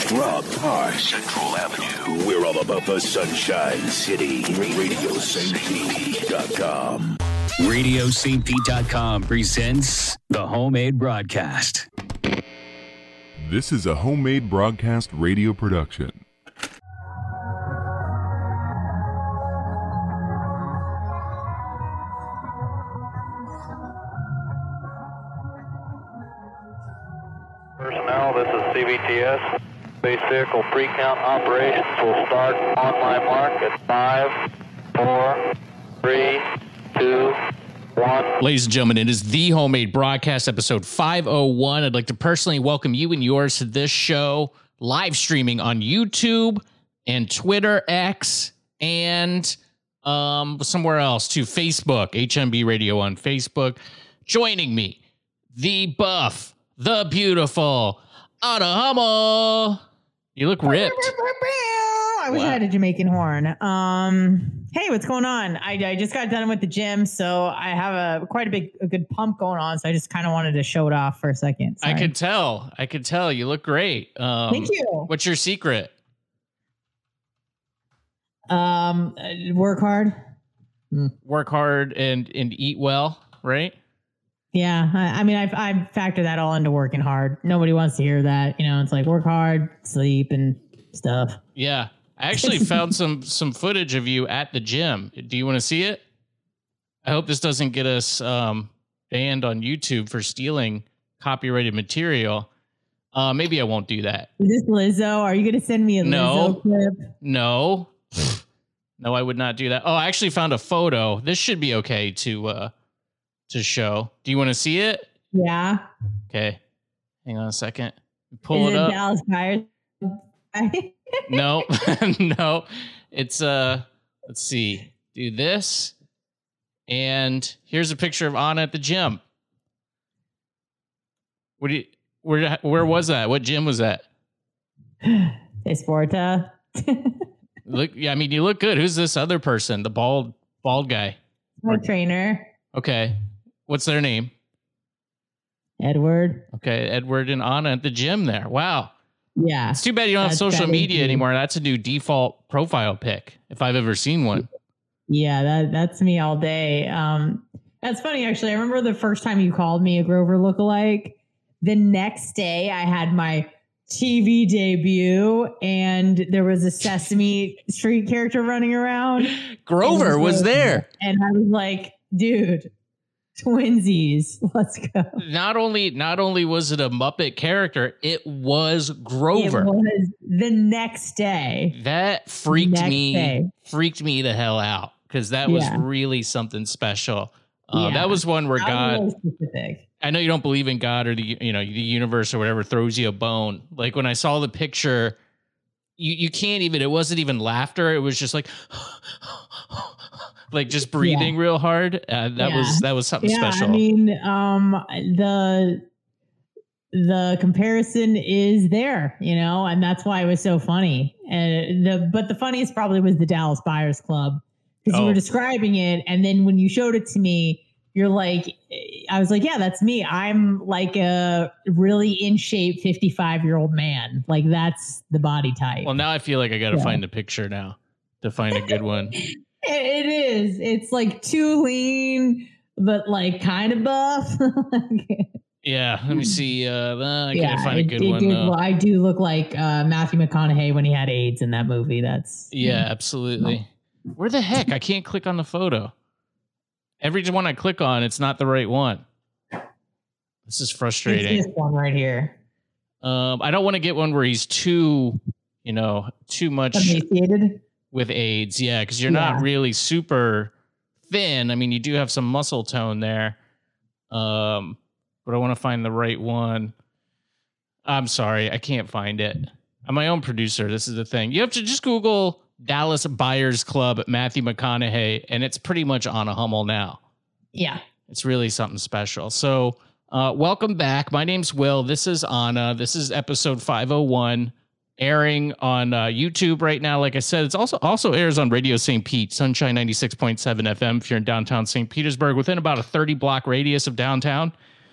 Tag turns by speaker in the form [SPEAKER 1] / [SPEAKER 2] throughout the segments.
[SPEAKER 1] Rob Park, Central Avenue. We're all about the Sunshine City. RadioSt.com. RadioSt.com presents the Homemade Broadcast.
[SPEAKER 2] This is a Homemade Broadcast radio production.
[SPEAKER 3] Personnel, this is CVTS. Space Vehicle Pre-Count operations will start on my mark at 5, 4, 3, 2, 1.
[SPEAKER 4] Ladies and gentlemen, it is the Homemade Broadcast, episode 501. I'd like to personally welcome you and yours to this show, live streaming on YouTube and Twitter, X, and somewhere else, to Facebook, HMB Radio on Facebook. Joining me, the buff, the beautiful Anna Hummel. You look ripped.
[SPEAKER 5] I wish I had a Jamaican horn. Hey, what's going on? I just got done with the gym, so I have a good pump going on. So I just kind of wanted to show it off for a second. Sorry.
[SPEAKER 4] I could tell. You look great.
[SPEAKER 5] Thank you.
[SPEAKER 4] What's your secret?
[SPEAKER 5] Work hard.
[SPEAKER 4] Work hard and eat well, right?
[SPEAKER 5] Yeah, I mean, I factor that all into working hard. Nobody wants to hear that. You know, it's like work hard, sleep, and stuff.
[SPEAKER 4] Yeah. I actually found some footage of you at the gym. Do you want to see it? I hope this doesn't get us banned on YouTube for stealing copyrighted material. Maybe I won't do that.
[SPEAKER 5] Is this Lizzo? Are you going to send me a Lizzo clip?
[SPEAKER 4] No. No, I would not do that. Oh, I actually found a photo. This should be okay to show. Do you want to see it?
[SPEAKER 5] Yeah.
[SPEAKER 4] Okay. Hang on a second. Pull it up.
[SPEAKER 5] Dallas Buyers?
[SPEAKER 4] No, no. It's let's see. Do this. And here's a picture of Anna at the gym. Where was that? What gym was that?
[SPEAKER 5] Esporta.
[SPEAKER 4] Look, yeah, I mean, you look good. Who's this other person? The bald guy.
[SPEAKER 5] My trainer.
[SPEAKER 4] Okay. What's their name?
[SPEAKER 5] Edward.
[SPEAKER 4] Okay, Edward and Anna at the gym there. Wow.
[SPEAKER 5] Yeah.
[SPEAKER 4] It's too bad you don't have social media anymore. That's a new default profile pic, if I've ever seen one.
[SPEAKER 5] Yeah, that's me all day. That's funny, actually. I remember the first time you called me a Grover lookalike. The next day, I had my TV debut, and there was a Sesame Street character running around.
[SPEAKER 4] Grover was there.
[SPEAKER 5] And I was like, dude, twinsies, let's go.
[SPEAKER 4] Not only was it a Muppet character, it was Grover.
[SPEAKER 5] It was the next day.
[SPEAKER 4] That freaked me the hell out, because that was really something special. That was one where God, really specific. I know you don't believe in God or the universe or whatever throws you a bone. Like when I saw the picture, you can't even, it wasn't even laughter. It was just like, like just breathing real hard. That was something special.
[SPEAKER 5] I mean, the comparison is there, and that's why it was so funny. But the funniest probably was the Dallas Buyers Club, because you were describing it, and then when you showed it to me, you're like, I was like, yeah, that's me. I'm like a really in shape 55-year-old man. Like that's the body type.
[SPEAKER 4] Well, now I feel like I got to find a picture now to find a good one.
[SPEAKER 5] It is. It's like too lean, but like kind of buff.
[SPEAKER 4] Yeah, let me see. I can't find a good one.
[SPEAKER 5] Well, I do look like Matthew McConaughey when he had AIDS in that movie. That's
[SPEAKER 4] absolutely. Where the heck? I can't click on the photo. Every one I click on, it's not the right one. This is frustrating.
[SPEAKER 5] It's this one right here.
[SPEAKER 4] I don't want to get one where he's too much
[SPEAKER 5] emaciated
[SPEAKER 4] with AIDS. Yeah, because you're not really super thin. I mean, you do have some muscle tone there. But I want to find the right one. I'm sorry, I can't find it. I'm my own producer. This is the thing. You have to just Google Dallas Buyers Club Matthew McConaughey, and it's pretty much Anna Hummel now.
[SPEAKER 5] Yeah.
[SPEAKER 4] It's really something special. So welcome back. My name's Will. This is Anna. This is episode 501, airing on YouTube right now. Like I said, it's also airs on Radio St. Pete, Sunshine 96.7 FM if you're in downtown St. Petersburg, within about a 30-block radius of downtown.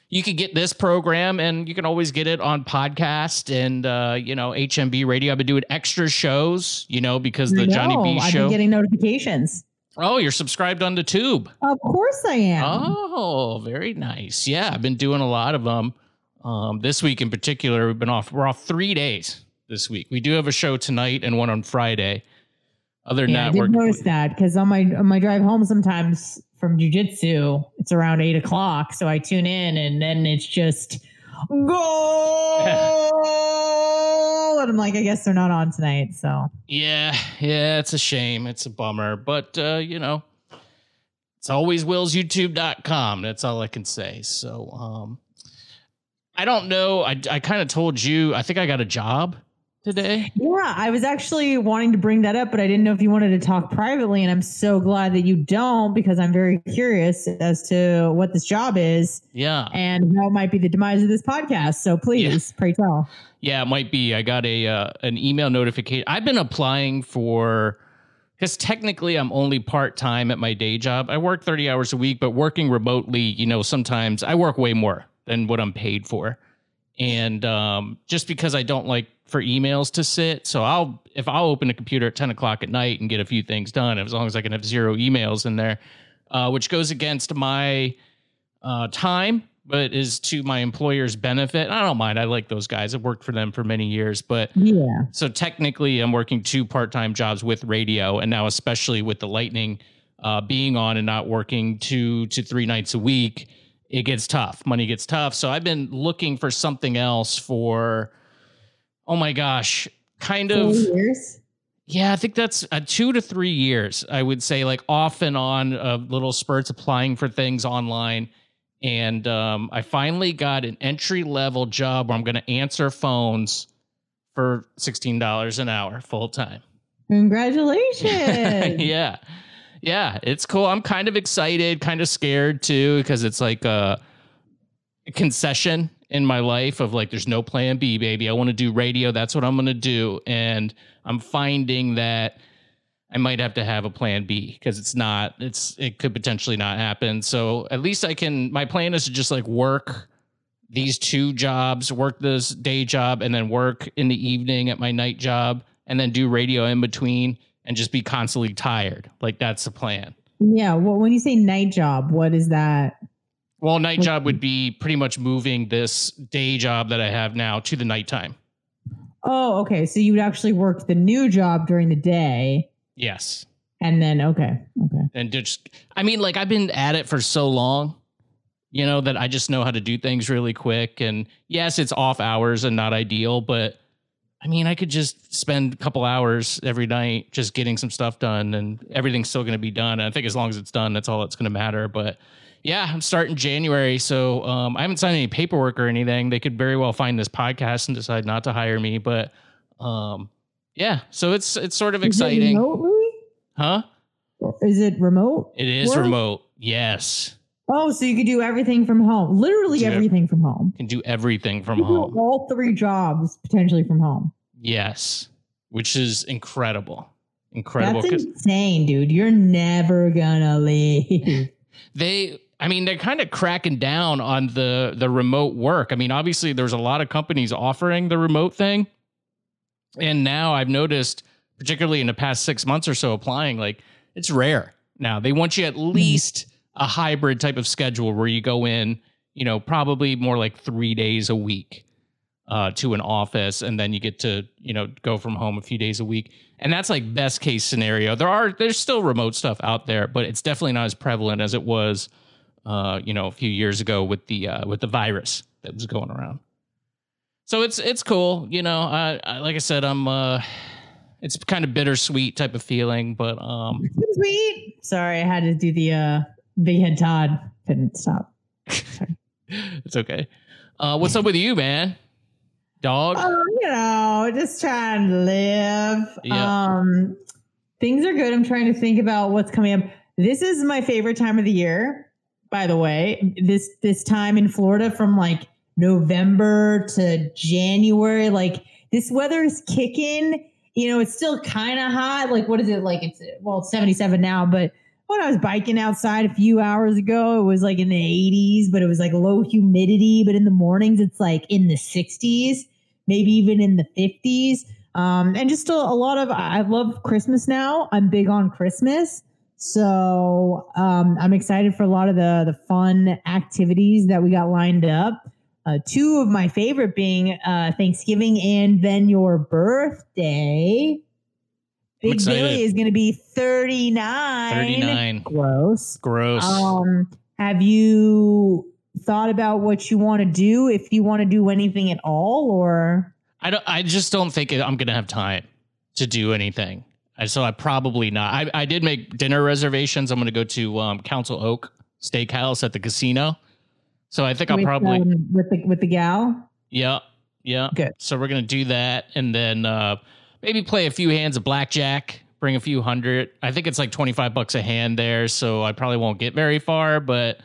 [SPEAKER 4] you could get this program, and you can always get it on podcast and, HMB Radio. I've been doing extra shows, because the Johnny B
[SPEAKER 5] I've
[SPEAKER 4] show.
[SPEAKER 5] been getting notifications.
[SPEAKER 4] Oh, you're subscribed on the Tube.
[SPEAKER 5] Of course I am.
[SPEAKER 4] Oh, very nice. Yeah, I've been doing a lot of them. This week in particular, we're off 3 days this week. We do have a show tonight and one on Friday. Other than that,
[SPEAKER 5] I did notice that because on my drive home sometimes from jiu-jitsu, it's around 8 o'clock. So I tune in and then it's just go. And I'm like, I guess they're not on tonight. So
[SPEAKER 4] yeah, it's a shame. It's a bummer. But, it's always willsyoutube.com. That's all I can say. So I don't know. I kind of told you, I think I got a job today.
[SPEAKER 5] Yeah, I was actually wanting to bring that up, but I didn't know if you wanted to talk privately. And I'm so glad that you don't, because I'm very curious as to what this job is.
[SPEAKER 4] Yeah.
[SPEAKER 5] And how it might be the demise of this podcast. So please, pray tell.
[SPEAKER 4] Yeah, it might be. I got an email notification. I've been applying because technically I'm only part-time at my day job. I work 30 hours a week, but working remotely, sometimes I work way more than what I'm paid for. And just because I don't like for emails to sit. So I'll open a computer at 10 o'clock at night and get a few things done, as long as I can have 0 emails in there, which goes against my time, but is to my employer's benefit. I don't mind. I like those guys. I've worked for them for many years, but yeah. So technically I'm working 2 part-time jobs with radio. And now, especially with the Lightning being on and not working 2 to 3 nights a week, it gets tough. Money gets tough. So I've been looking for something else for, oh my gosh, kind of
[SPEAKER 5] 4 years.
[SPEAKER 4] Yeah, I think that's 2 to 3 years. I would say, like, off and on little spurts applying for things online. And I finally got an entry level job where I'm going to answer phones for $16 an hour full time.
[SPEAKER 5] Congratulations.
[SPEAKER 4] Yeah, it's cool. I'm kind of excited, kind of scared too, because it's like a concession in my life of like, there's no plan B, baby. I want to do radio. That's what I'm going to do. And I'm finding that I might have to have a plan B, because it could potentially not happen. So at least my plan is to just like work these 2 jobs, work this day job, and then work in the evening at my night job, and then do radio in between, and just be constantly tired. Like, that's the plan.
[SPEAKER 5] Yeah. Well, when you say night job, what is that?
[SPEAKER 4] Well, night job would be pretty much moving this day job that I have now to the nighttime.
[SPEAKER 5] Oh, okay. So you would actually work the new job during the day.
[SPEAKER 4] Yes.
[SPEAKER 5] And then, okay.
[SPEAKER 4] And I've been at it for so long, that I just know how to do things really quick. And yes, it's off hours and not ideal, but I could just spend a couple hours every night just getting some stuff done, and everything's still going to be done. And I think as long as it's done, that's all that's going to matter. But yeah, I'm starting January. So I haven't signed any paperwork or anything. They could very well find this podcast and decide not to hire me. But yeah, so it's sort of exciting.
[SPEAKER 5] Is it remote,
[SPEAKER 4] huh?
[SPEAKER 5] Is it remote?
[SPEAKER 4] It is
[SPEAKER 5] work?
[SPEAKER 4] Remote. Yes.
[SPEAKER 5] Oh, so you could do everything from home. Literally everything from home.
[SPEAKER 4] Can do everything from home.
[SPEAKER 5] Do all 3 jobs potentially from home.
[SPEAKER 4] Yes, which is incredible. Incredible.
[SPEAKER 5] That's insane, dude. You're never gonna leave.
[SPEAKER 4] They're kind of cracking down on the remote work. Obviously there's a lot of companies offering the remote thing. And now I've noticed, particularly in the past 6 months or so applying, like, it's rare now. They want you at least a hybrid type of schedule where you go in, probably more like 3 days a week to an office, and then you get to, go from home a few days a week. And that's like best case scenario. There's still remote stuff out there, but it's definitely not as prevalent as it was, a few years ago with the virus that was going around. So it's cool. Like I said, it's kind of bittersweet type of feeling, but
[SPEAKER 5] sweet. Sorry, I had to do the Big Head Todd. Couldn't stop. Sorry.
[SPEAKER 4] It's okay. What's up with you, man? Dog?
[SPEAKER 5] Just trying to live.
[SPEAKER 4] Yeah.
[SPEAKER 5] Things are good. I'm trying to think about what's coming up. This is my favorite time of the year, by the way. This time in Florida, from like November to January, like, this weather is kicking. It's still kind of hot. Like, what is it like? It's 77 now, but when I was biking outside a few hours ago, it was like in the 80s, but it was like low humidity. But in the mornings, it's like in the 60s, maybe even in the 50s. And just a lot of, I love Christmas now. I'm big on Christmas. So I'm excited for a lot of the fun activities that we got lined up. Two of my favorite being Thanksgiving and then your birthday. Big Billy is going to be 39.
[SPEAKER 4] 39.
[SPEAKER 5] Gross.
[SPEAKER 4] Gross.
[SPEAKER 5] Have you thought about what you want to do, if you want to do anything at all, or?
[SPEAKER 4] I just don't think I'm going to have time to do anything. So I probably not. I did make dinner reservations. I'm going to go to Council Oak Steakhouse at the casino. So I think I'll probably
[SPEAKER 5] with the gal.
[SPEAKER 4] Yeah.
[SPEAKER 5] Good.
[SPEAKER 4] So we're going to do that, and then maybe play a few hands of blackjack, bring a few hundred. I think it's like $25 a hand there, so I probably won't get very far, but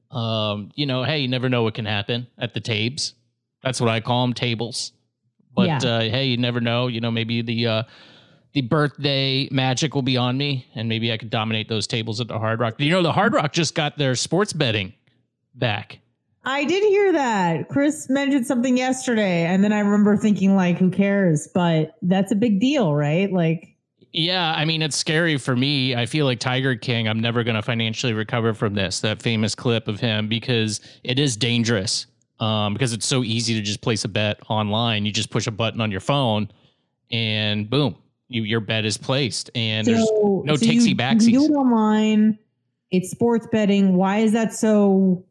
[SPEAKER 4] hey, you never know what can happen at the tabes. That's what I call them, tables. But hey, you never know. Maybe the birthday magic will be on me, and maybe I could dominate those tables at the Hard Rock. The Hard Rock just got their sports betting back.
[SPEAKER 5] I did hear that. Chris mentioned something yesterday, and then I remember thinking, like, who cares? But that's a big deal, right? Like,
[SPEAKER 4] yeah, I mean, it's scary for me. I feel like Tiger King, I'm never going to financially recover from this, that famous clip of him, because it is dangerous. Because it's so easy to just place a bet online. You just push a button on your phone, and boom, your bet is placed. And there's no takesy backsies.
[SPEAKER 5] You do it online. It's sports betting. Why is that so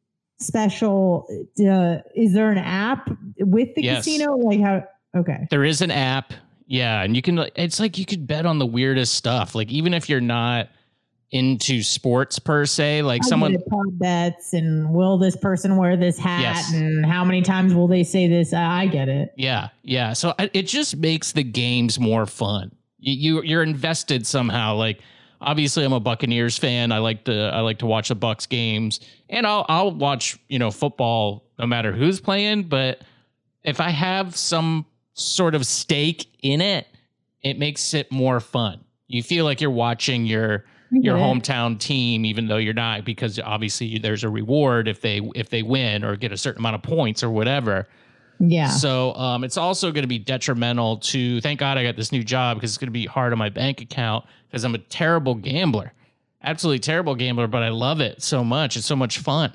[SPEAKER 5] special? Is there an app with the casino? Like how? Okay,
[SPEAKER 4] there is an app. Yeah, and you can. It's like you could bet on the weirdest stuff. Like even if you're not into sports per se, like someone
[SPEAKER 5] prop bets, and will this person wear this hat, and how many times will they say this? I get it.
[SPEAKER 4] Yeah. So it just makes the games more fun. You're invested somehow. Like obviously, I'm a Buccaneers fan. I like to watch the Bucs games, and I'll watch football no matter who's playing. But if I have some sort of stake in it, it makes it more fun. You feel like you're watching your hometown team, even though you're not, because obviously there's a reward if they win or get a certain amount of points or whatever.
[SPEAKER 5] Yeah.
[SPEAKER 4] So it's also going to be detrimental to, thank God I got this new job, because it's going to be hard on my bank account, because I'm a terrible gambler, absolutely terrible gambler, but I love it so much. It's so much fun.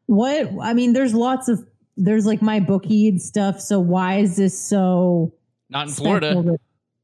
[SPEAKER 5] There's like my bookie and stuff. So why is this so
[SPEAKER 4] not in Florida?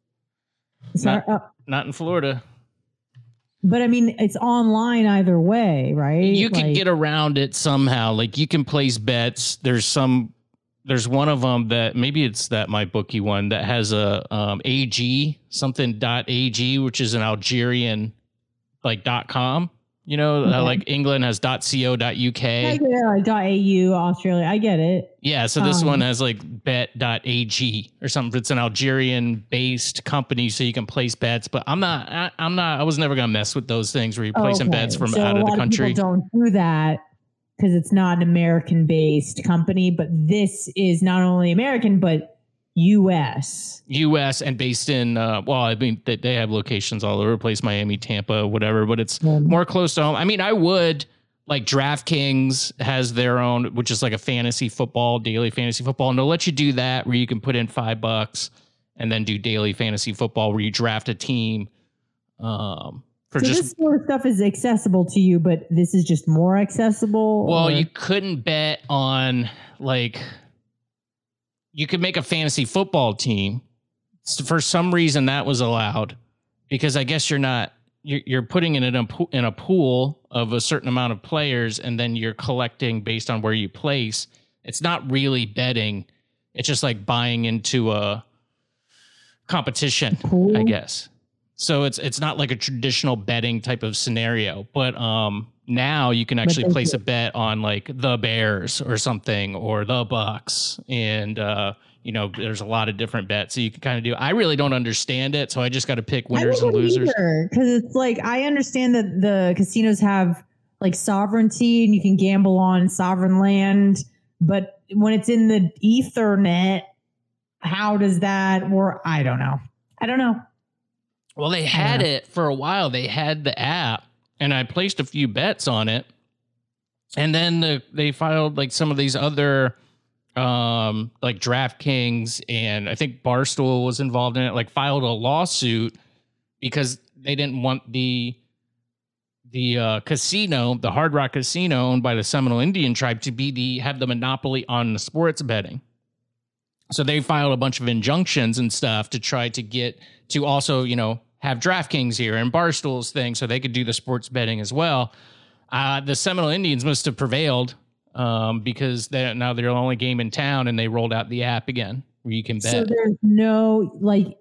[SPEAKER 4] Not in Florida.
[SPEAKER 5] But I mean, it's online either way, right?
[SPEAKER 4] You can get around it somehow. Like you can place bets. There's one of them that maybe it's that my bookie one that has a AG something .ag, which is an Algerian like .com. Like England has .co.uk. I get it, like .au, Australia. I get it. Yeah, so this one has like bet.ag or something. It's an Algerian-based company, so you can place bets. But I was never going to mess with those things where you're placing bets from out of the country.
[SPEAKER 5] People don't do that because it's not an American-based company. But this is not only American, but U.S.
[SPEAKER 4] and based in, they have locations all over the place, Miami, Tampa, whatever, but it's more close to home. I mean, I would, like DraftKings has their own, which is like a daily fantasy football, and they'll let you do that where you can put in $5 and then do daily fantasy football where you draft a team.
[SPEAKER 5] This sort of stuff is accessible to you, but this is just more accessible?
[SPEAKER 4] Well, you couldn't bet on like... You could make a fantasy football team. For some reason, that was allowed because I guess you're putting it in a pool of a certain amount of players, and then you're collecting based on where you place. It's not really betting. It's just like buying into a competition, I guess. So it's not like a traditional betting type of scenario, but now you can actually place a bet on like the Bears or something or the Bucks, and there's a lot of different bets so you can kind of do. I really don't understand it, so I just got to pick winners and losers.
[SPEAKER 5] Because it's like I understand that the casinos have like sovereignty and you can gamble on sovereign land, but when it's in the Ethernet, how does that work? I don't know.
[SPEAKER 4] Well, they had it for a while. They had the app and I placed a few bets on it. And then they filed like some of these other, like DraftKings, and I think Barstool was involved in it, like filed a lawsuit because they didn't want the casino, the Hard Rock Casino owned by the Seminole Indian tribe, to have the monopoly on the sports betting. So they filed a bunch of injunctions and stuff to try to get to also, have DraftKings here and Barstool's thing so they could do the sports betting as well. The Seminole Indians must have prevailed because now they're the only game in town, and they rolled out the app again where you can bet.
[SPEAKER 5] So there's no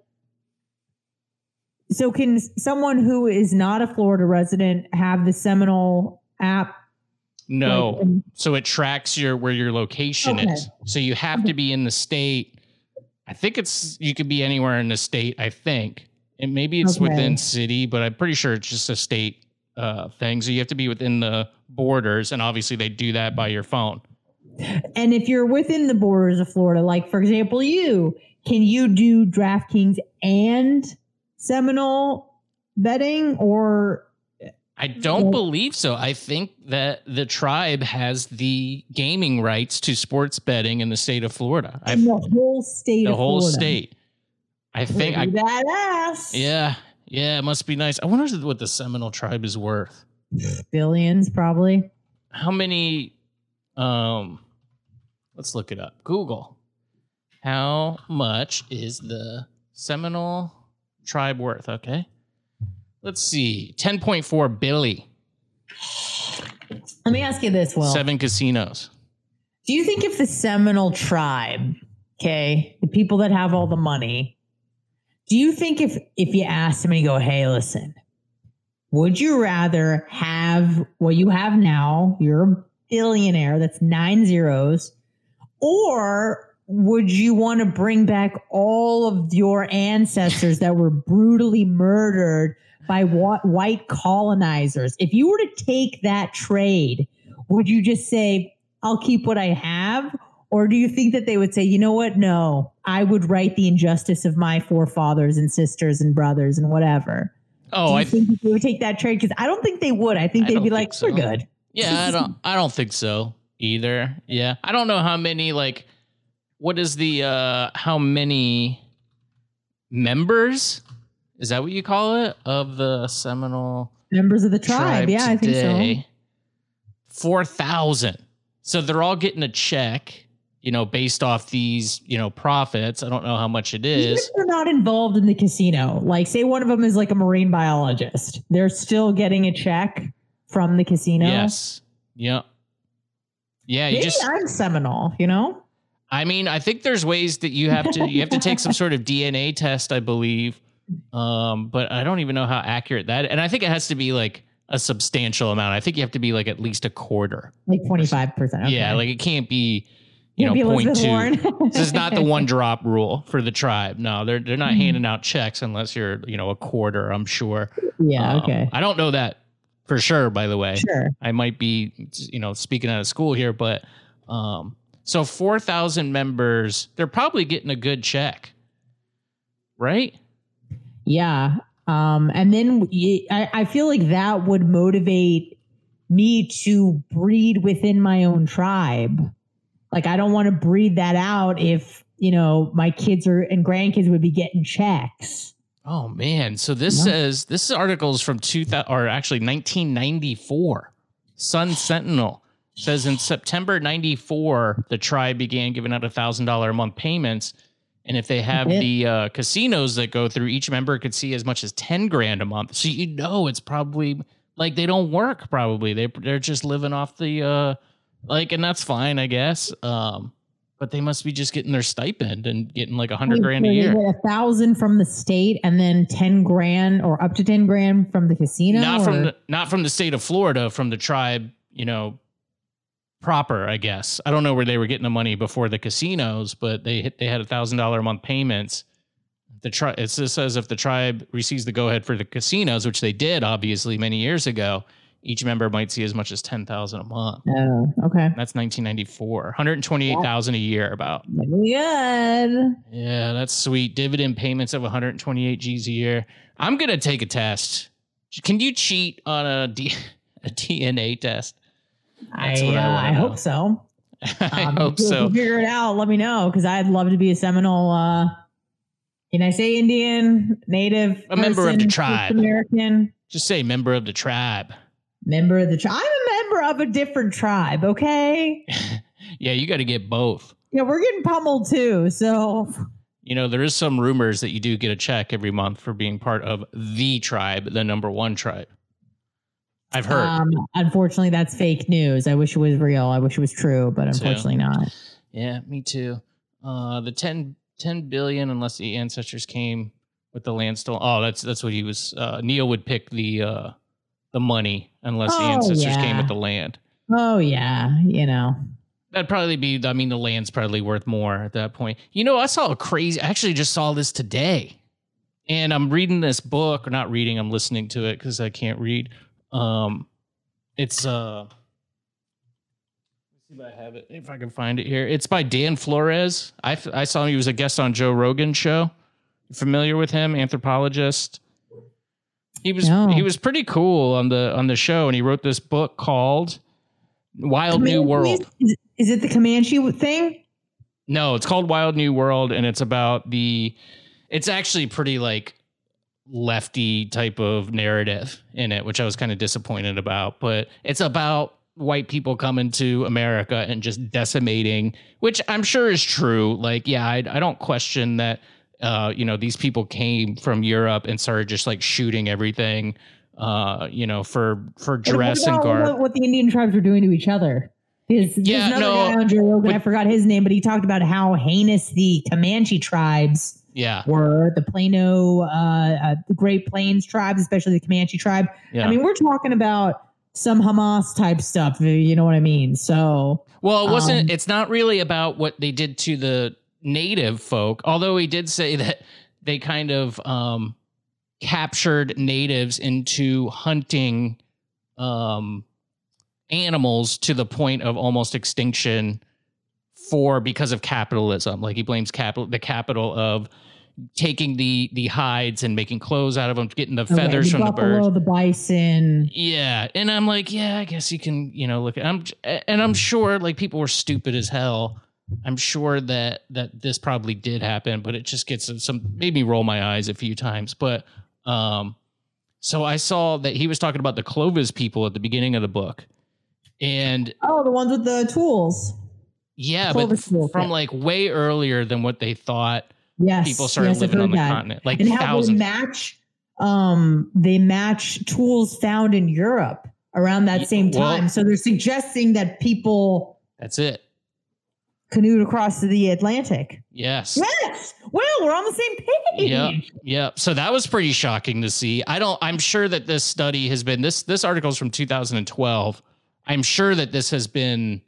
[SPEAKER 5] so can someone who is not a Florida resident have the Seminole app?
[SPEAKER 4] No. So it tracks where your location is. So you have to be in the state. I think you could be anywhere in the state, I think. And maybe it's within city, but I'm pretty sure it's just a state thing. So you have to be within the borders, and obviously they do that by your phone.
[SPEAKER 5] And if you're within the borders of Florida, like for example, can you do DraftKings and Seminole betting, or?
[SPEAKER 4] I don't believe so. I think that the tribe has the gaming rights to sports betting in the state of Florida.
[SPEAKER 5] The whole state.
[SPEAKER 4] The whole state. I think.
[SPEAKER 5] Badass.
[SPEAKER 4] Yeah. Yeah, it must be nice. I wonder what the Seminole tribe is worth.
[SPEAKER 5] Billions, probably.
[SPEAKER 4] How many? Let's look it up. Google. How much is the Seminole tribe worth? Okay. Let's see. 10.4 billion.
[SPEAKER 5] Let me ask you this, Will.
[SPEAKER 4] 7 casinos.
[SPEAKER 5] Do you think if the Seminole tribe, the people that have all the money, do you think if you asked them and you go, hey, listen, would you rather have what you have now? You're a billionaire. That's 9 zeros. Or would you want to bring back all of your ancestors that were brutally murdered by white colonizers? If you were to take that trade, would you just say, I'll keep what I have? Or do you think that they would say, you know what? No, I would right the injustice of my forefathers and sisters and brothers and whatever.
[SPEAKER 4] Oh,
[SPEAKER 5] I think they would take that trade? Because I don't think they would. I think they'd be like, we're good.
[SPEAKER 4] Yeah, I don't think so either. Yeah. I don't know how many, what is the, how many members? Is that what you call it? Of the Seminole
[SPEAKER 5] members of the tribe? Yeah, today? I think so.
[SPEAKER 4] 4,000. So they're all getting a check, based off these, profits. I don't know how much it is.
[SPEAKER 5] Even if they're not involved in the casino, say one of them is like a marine biologist, they're still getting a check from the casino.
[SPEAKER 4] Yes. Yep. Yeah.
[SPEAKER 5] Maybe I'm Seminole,
[SPEAKER 4] I mean, I think there's ways that you have to take some sort of DNA test, I believe. But I don't even know how accurate that. And I think it has to be a substantial amount. I think you have to be at least a quarter,
[SPEAKER 5] 25%. Okay.
[SPEAKER 4] Yeah, it can't be 0.2. This is not the one drop rule for the tribe. No, they're not handing out checks unless you're a quarter, I'm sure.
[SPEAKER 5] Yeah. Okay.
[SPEAKER 4] I don't know that for sure. By the way,
[SPEAKER 5] sure.
[SPEAKER 4] I might be speaking out of school here, but so 4,000 members, they're probably getting a good check, right?
[SPEAKER 5] Yeah. And then I feel like that would motivate me to breed within my own tribe. I don't want to breed that out if, my kids and grandkids would be getting checks.
[SPEAKER 4] Oh man. So this article is from 1994. Sun Sentinel says in September 94, the tribe began giving out $1,000 a month payments. And if they have the casinos that go through, each member could see as much as 10 grand a month. So it's probably they don't work. Probably they're just living off the and that's fine, I guess. But they must be just getting their stipend and getting $100 grand a year.
[SPEAKER 5] 1,000 from the state, and then 10 grand or up to 10 grand from the casino.
[SPEAKER 4] Not from the state of Florida, from the tribe. Proper, I guess. I don't know where they were getting the money before the casinos, but they had $1,000 a month payments. It says if the tribe receives the go ahead for the casinos, which they did obviously many years ago, each member might see as much as $10,000 a month.
[SPEAKER 5] Oh, okay.
[SPEAKER 4] That's 1994, $128,000 a year about.
[SPEAKER 5] Good.
[SPEAKER 4] Yeah, that's sweet. Dividend payments of 128 G's a year. I'm gonna take a test Can you cheat on a DNA test?
[SPEAKER 5] I hope so.
[SPEAKER 4] I hope so.
[SPEAKER 5] Figure it out. Let me know, because I'd love to be a Seminole. Can I say Indian, Native,
[SPEAKER 4] member of the tribe,
[SPEAKER 5] American?
[SPEAKER 4] Just say member of the tribe.
[SPEAKER 5] Member of the tribe. I'm a member of a different tribe. Okay.
[SPEAKER 4] Yeah, you got to get both.
[SPEAKER 5] Yeah, we're getting pummeled too. So,
[SPEAKER 4] there is some rumors that you do get a check every month for being part of the tribe, the number one tribe. I've heard.
[SPEAKER 5] Unfortunately, that's fake news. I wish it was real. I wish it was true, but unfortunately not.
[SPEAKER 4] Yeah, me too. The 10 billion, unless the ancestors came with the land stolen. Oh, that's what he was. Neil would pick the money unless the ancestors came with the land.
[SPEAKER 5] Oh yeah,
[SPEAKER 4] that'd probably be. I mean, the land's probably worth more at that point. I saw I actually just saw this today, and I'm reading this book. Or not reading. I'm listening to it because I can't read. It's let's see if I have it, if I can find it here. It's by Dan Flores. I saw him. He was a guest on Joe Rogan's show. You familiar with him? Anthropologist. He was pretty cool on the show, and he wrote this book called Wild New World.
[SPEAKER 5] Is it the Comanche thing?
[SPEAKER 4] No, it's called Wild New World, and it's about it's actually pretty like lefty type of narrative in it, which I was kind of disappointed about, but it's about white people coming to America and just decimating, which I'm sure is true. Like, yeah, I don't question that, these people came from Europe and started just like shooting everything, for dress and garb.
[SPEAKER 5] What the Indian tribes were doing to each other. There's another guy on Joe Rogan, I forgot his name, but he talked about how heinous the Comanche tribes were, the Plano, the Great Plains tribes, especially the Comanche tribe. Yeah. I mean, we're talking about some Hamas type stuff, you know what I mean? So,
[SPEAKER 4] well, it's not really about what they did to the native folk, although he did say that they kind of captured natives into hunting animals to the point of almost extinction because of capitalism. Like, he blames the capital of taking the hides and making clothes out of them, getting the feathers from the birds,
[SPEAKER 5] the bison.
[SPEAKER 4] Yeah. And I'm like, yeah, I guess you can, look at, I'm sure like people were stupid as hell. I'm sure that this probably did happen, but it just made me roll my eyes a few times. But, so I saw that he was talking about the Clovis people at the beginning of the book. And
[SPEAKER 5] the ones with the tools.
[SPEAKER 4] Yeah, but from like way earlier than what they thought.
[SPEAKER 5] Yes,
[SPEAKER 4] people started living on the continent, like
[SPEAKER 5] and
[SPEAKER 4] thousands.
[SPEAKER 5] They match tools found in Europe around that same time. So they're suggesting that people.
[SPEAKER 4] That's it.
[SPEAKER 5] Canoed across the Atlantic.
[SPEAKER 4] Yes.
[SPEAKER 5] Yes. Well, we're on the same page.
[SPEAKER 4] Yep. So that was pretty shocking to see. I'm sure that this study has been this article is from 2012. I'm sure that this has been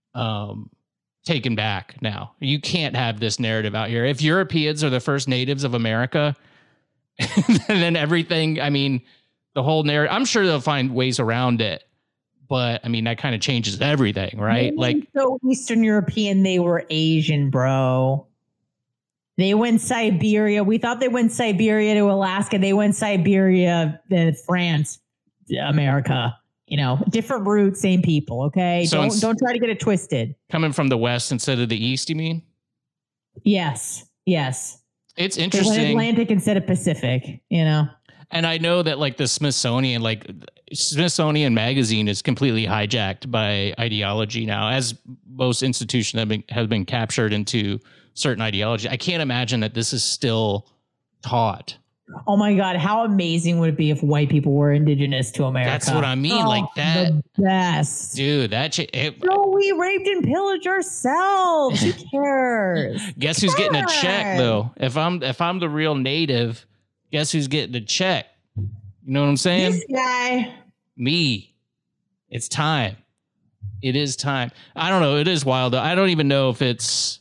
[SPEAKER 4] taken back now. You can't have this narrative out here. If Europeans are the first natives of America, then everything, I mean, the whole narrative, I'm sure they'll find ways around it. But I mean, that kind of changes everything, right?
[SPEAKER 5] So Eastern European, they were Asian, bro. They went Siberia. We thought they went Siberia to Alaska. They went Siberia to France, America. Different route, same people. Okay, so don't try to get it twisted.
[SPEAKER 4] Coming from the West instead of the East, you mean?
[SPEAKER 5] Yes.
[SPEAKER 4] It's interesting.
[SPEAKER 5] They went Atlantic instead of Pacific.
[SPEAKER 4] And I know that like the Smithsonian magazine is completely hijacked by ideology now, as most institutions have been captured into certain ideology. I can't imagine that this is still taught.
[SPEAKER 5] Oh my God, how amazing would it be if white people were indigenous to America?
[SPEAKER 4] That's what I mean. Like that.
[SPEAKER 5] The best.
[SPEAKER 4] Dude,
[SPEAKER 5] no, we raped and pillaged ourselves. Who cares?
[SPEAKER 4] Guess who's getting a check though? If I'm the real native, guess who's getting a check? You know what I'm saying?
[SPEAKER 5] This guy.
[SPEAKER 4] Me. It's time. It is time. I don't know. It is wild. I don't even know if it's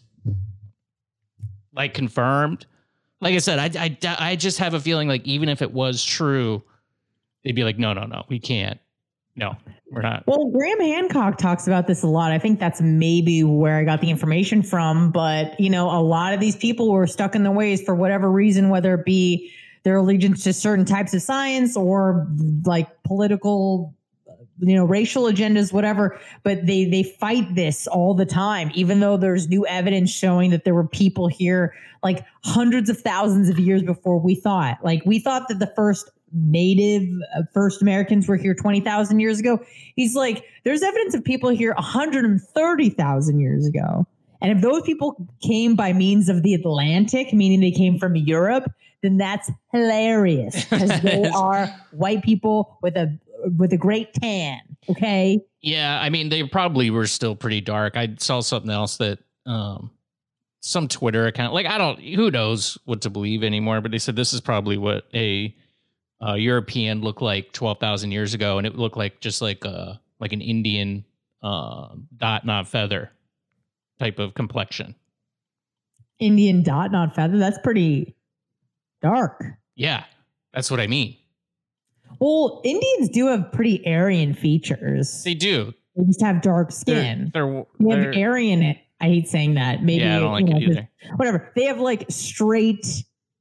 [SPEAKER 4] like confirmed. Like I said, I just have a feeling like even if it was true, they'd be like, no, we can't. No, we're not.
[SPEAKER 5] Well, Graham Hancock talks about this a lot. I think that's maybe where I got the information from. But, a lot of these people were stuck in their ways for whatever reason, whether it be their allegiance to certain types of science or like political, racial agendas, whatever. But they fight this all the time, even though there's new evidence showing that there were people here like hundreds of thousands of years before we thought. Like we thought that the first Americans were here 20,000 years ago. He's like, there's evidence of people here 130,000 years ago. And if those people came by means of the Atlantic, meaning they came from Europe, then that's hilarious because they are white people with a great tan. Okay.
[SPEAKER 4] Yeah. I mean, they probably were still pretty dark. I saw something else that, some Twitter account, like, who knows what to believe anymore, but they said this is probably what a European looked like 12,000 years ago. And it looked like just like an Indian, dot, not feather type of complexion.
[SPEAKER 5] Indian dot, not feather. That's pretty dark.
[SPEAKER 4] Yeah. That's what I mean.
[SPEAKER 5] Well, Indians do have pretty Aryan features.
[SPEAKER 4] They do.
[SPEAKER 5] They just have dark skin. They have Aryan. I hate saying that. Maybe
[SPEAKER 4] I don't like it either.
[SPEAKER 5] Whatever. They have like straight,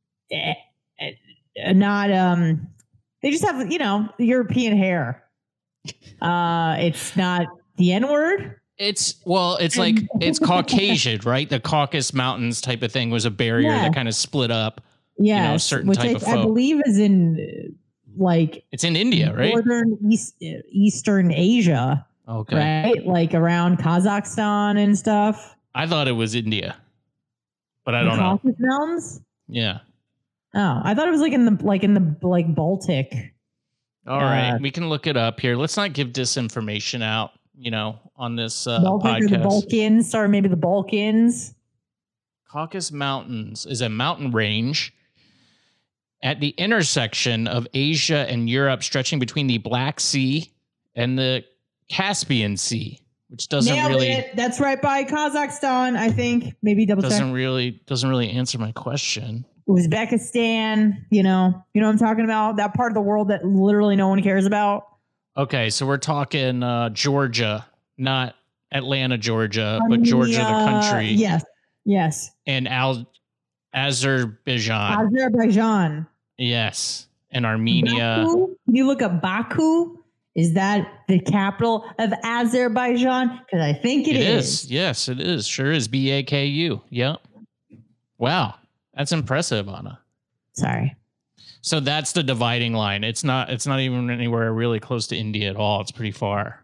[SPEAKER 5] not. They just have European hair. It's not the N-word.
[SPEAKER 4] It's like it's Caucasian, right? The Caucasus Mountains type of thing was a barrier that kind of split up.
[SPEAKER 5] Yeah,
[SPEAKER 4] certain type of folk.
[SPEAKER 5] I believe is in
[SPEAKER 4] it's in India, right?
[SPEAKER 5] Northern Eastern Asia.
[SPEAKER 4] Okay.
[SPEAKER 5] Right? Like around Kazakhstan and stuff.
[SPEAKER 4] I thought it was India, but I don't know.
[SPEAKER 5] Caucasus Mountains?
[SPEAKER 4] Yeah.
[SPEAKER 5] Oh, I thought it was like in the Baltic.
[SPEAKER 4] All right, we can look it up here. Let's not give disinformation out, on this
[SPEAKER 5] Baltic
[SPEAKER 4] podcast.
[SPEAKER 5] Or the Balkans, or maybe the Balkans.
[SPEAKER 4] Caucasus Mountains is a mountain range at the intersection of Asia and Europe, stretching between the Black Sea and the Caspian Sea, which doesn't
[SPEAKER 5] That's right by Kazakhstan, I think. Maybe double check.
[SPEAKER 4] Doesn't really answer my question.
[SPEAKER 5] Uzbekistan, you know what I'm talking about? That part of the world that literally no one cares about.
[SPEAKER 4] Okay, so we're talking Georgia, not Atlanta, Georgia, but Georgia, the country.
[SPEAKER 5] Yes.
[SPEAKER 4] And Azerbaijan. Yes. And Armenia.
[SPEAKER 5] Baku? Can you look up Baku? Is that the capital of Azerbaijan? Because I think it is.
[SPEAKER 4] Yes, it is. Sure is. Baku. Yep. Wow. That's impressive, Anna.
[SPEAKER 5] Sorry.
[SPEAKER 4] So that's the dividing line. It's not even anywhere really close to India at all. It's pretty far.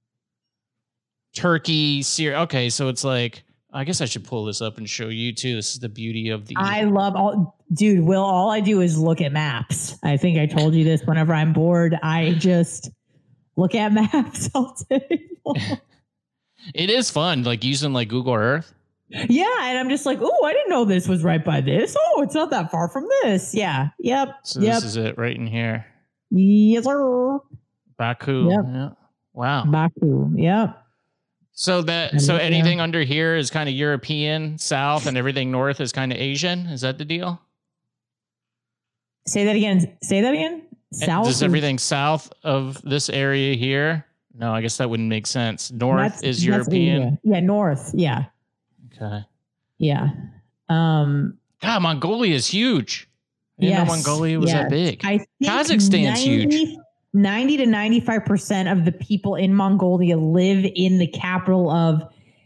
[SPEAKER 4] Turkey, Syria. Okay, so it's like, I guess I should pull this up and show you too. This is the beauty of the...
[SPEAKER 5] I love all I do is look at maps. I think I told you this. Whenever I'm bored, I just look at maps all day long.
[SPEAKER 4] It is fun, like using like Google Earth.
[SPEAKER 5] Yeah, and I'm just like, oh, I didn't know this was right by this. Oh, it's not that far from this. Yeah. Yep.
[SPEAKER 4] So this is it right in here.
[SPEAKER 5] Yes, sir.
[SPEAKER 4] Baku.
[SPEAKER 5] Yep.
[SPEAKER 4] Yeah. Wow.
[SPEAKER 5] Baku. Yep.
[SPEAKER 4] So anything under here is kind of European, south, and everything north is kind of Asian. Is that the deal?
[SPEAKER 5] Say that again. South.
[SPEAKER 4] Does everything south of this area here? No, I guess that wouldn't make sense. North is European.
[SPEAKER 5] Yeah, north. Yeah.
[SPEAKER 4] Okay.
[SPEAKER 5] Yeah.
[SPEAKER 4] God, Mongolia is huge. I didn't know Mongolia was that big.
[SPEAKER 5] I think
[SPEAKER 4] Kazakhstan's huge.
[SPEAKER 5] 90 to 95% of the people in Mongolia live in the capital of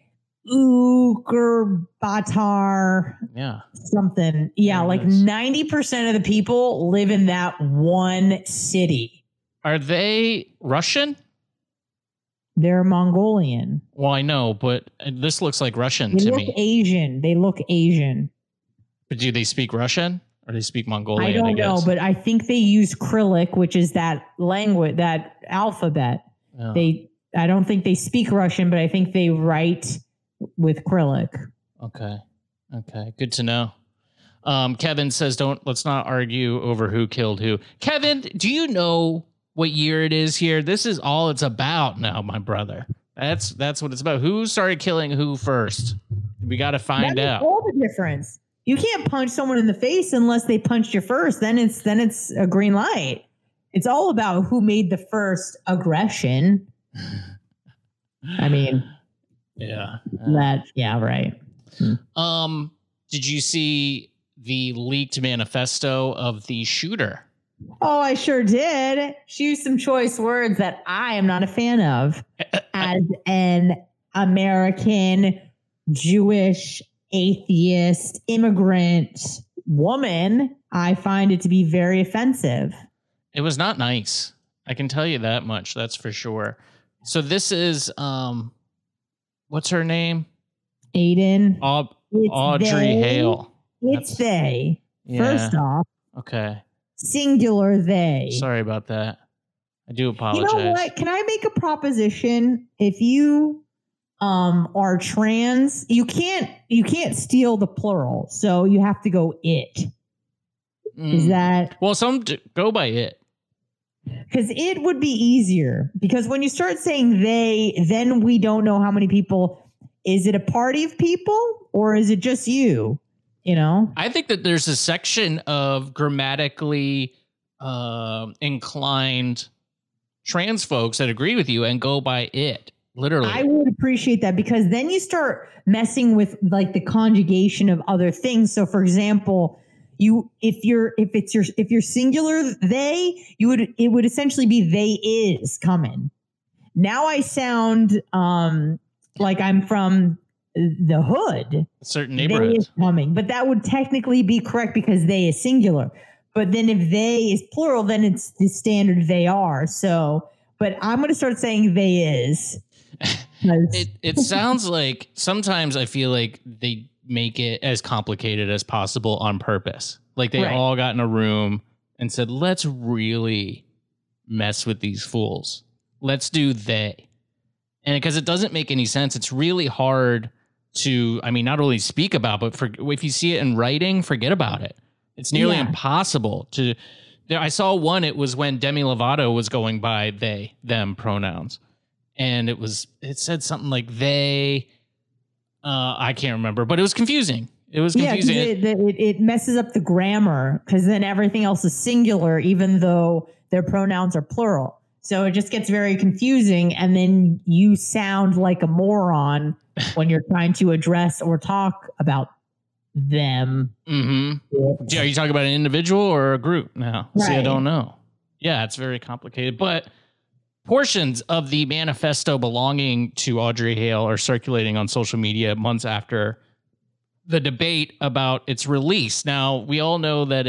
[SPEAKER 5] Ulaanbaatar.
[SPEAKER 4] Yeah.
[SPEAKER 5] Something. Yeah, like 90% of the people live in that one city.
[SPEAKER 4] Are they Russian?
[SPEAKER 5] They're Mongolian.
[SPEAKER 4] Well, I know, but this looks like Russian to me.
[SPEAKER 5] They look Asian.
[SPEAKER 4] But do they speak Russian or they speak Mongolian?
[SPEAKER 5] I don't know, but I think they use Cyrillic, which is that language, that alphabet.
[SPEAKER 4] Oh.
[SPEAKER 5] I don't think they speak Russian, but I think they write with Cyrillic.
[SPEAKER 4] Okay. Good to know. Kevin says, let's not argue over who killed who. Kevin, do you know what year it is here? This is all it's about now, my brother. That's what it's about. Who started killing who first? We got to find out.
[SPEAKER 5] All the difference. You can't punch someone in the face unless they punched you first. Then it's a green light. It's all about who made the first aggression. I mean,
[SPEAKER 4] yeah.
[SPEAKER 5] Right.
[SPEAKER 4] Did you see the leaked manifesto of the shooter.
[SPEAKER 5] Oh, I sure did. She used some choice words that I am not a fan of. As an American, Jewish, atheist, immigrant woman, I find it to be very offensive.
[SPEAKER 4] It was not nice. I can tell you that much. That's for sure. So this is, what's her name?
[SPEAKER 5] Aiden.
[SPEAKER 4] Audrey Hale.
[SPEAKER 5] It's they.
[SPEAKER 4] Yeah.
[SPEAKER 5] First off.
[SPEAKER 4] Okay.
[SPEAKER 5] Singular they.
[SPEAKER 4] Sorry about that. I do apologize.
[SPEAKER 5] You know what? Can I make a proposition? If you are trans, you can't steal the plural. So you have to go it. Is that?
[SPEAKER 4] Well, some go by it.
[SPEAKER 5] Because it would be easier. Because when you start saying they, then we don't know how many people. Is it a party of people or is it just you? You know?
[SPEAKER 4] I think that there's a section of grammatically inclined trans folks that agree with you and go by it. Literally. I
[SPEAKER 5] would appreciate that, because then you start messing with like the conjugation of other things. So for example, if you're singular they, it would essentially be they is coming. Now I sound like I'm from the hood.
[SPEAKER 4] A certain neighborhood.
[SPEAKER 5] They is coming, but that would technically be correct because they is singular. But then if they is plural, then it's the standard they are. So, but I'm going to start saying they is.
[SPEAKER 4] It sounds like sometimes I feel like they make it as complicated as possible on purpose. Like they all got in a room and said, let's really mess with these fools. Let's do they. And because it doesn't make any sense, it's really hard to, I mean, not only speak about, but if you see it in writing, forget about it. It's nearly impossible to. I saw one, it was when Demi Lovato was going by they, them pronouns. And it said something like they, I can't remember, but it was confusing. It was confusing.
[SPEAKER 5] Yeah, it messes up the grammar because then everything else is singular, even though their pronouns are plural. So it just gets very confusing. And then you sound like a moron when you're trying to address or talk about them.
[SPEAKER 4] Mm-hmm. Yeah, are you talking about an individual or a group now? Right. See, I don't know. Yeah, it's very complicated. But portions of the manifesto belonging to Audrey Hale are circulating on social media months after the debate about its release. Now, we all know that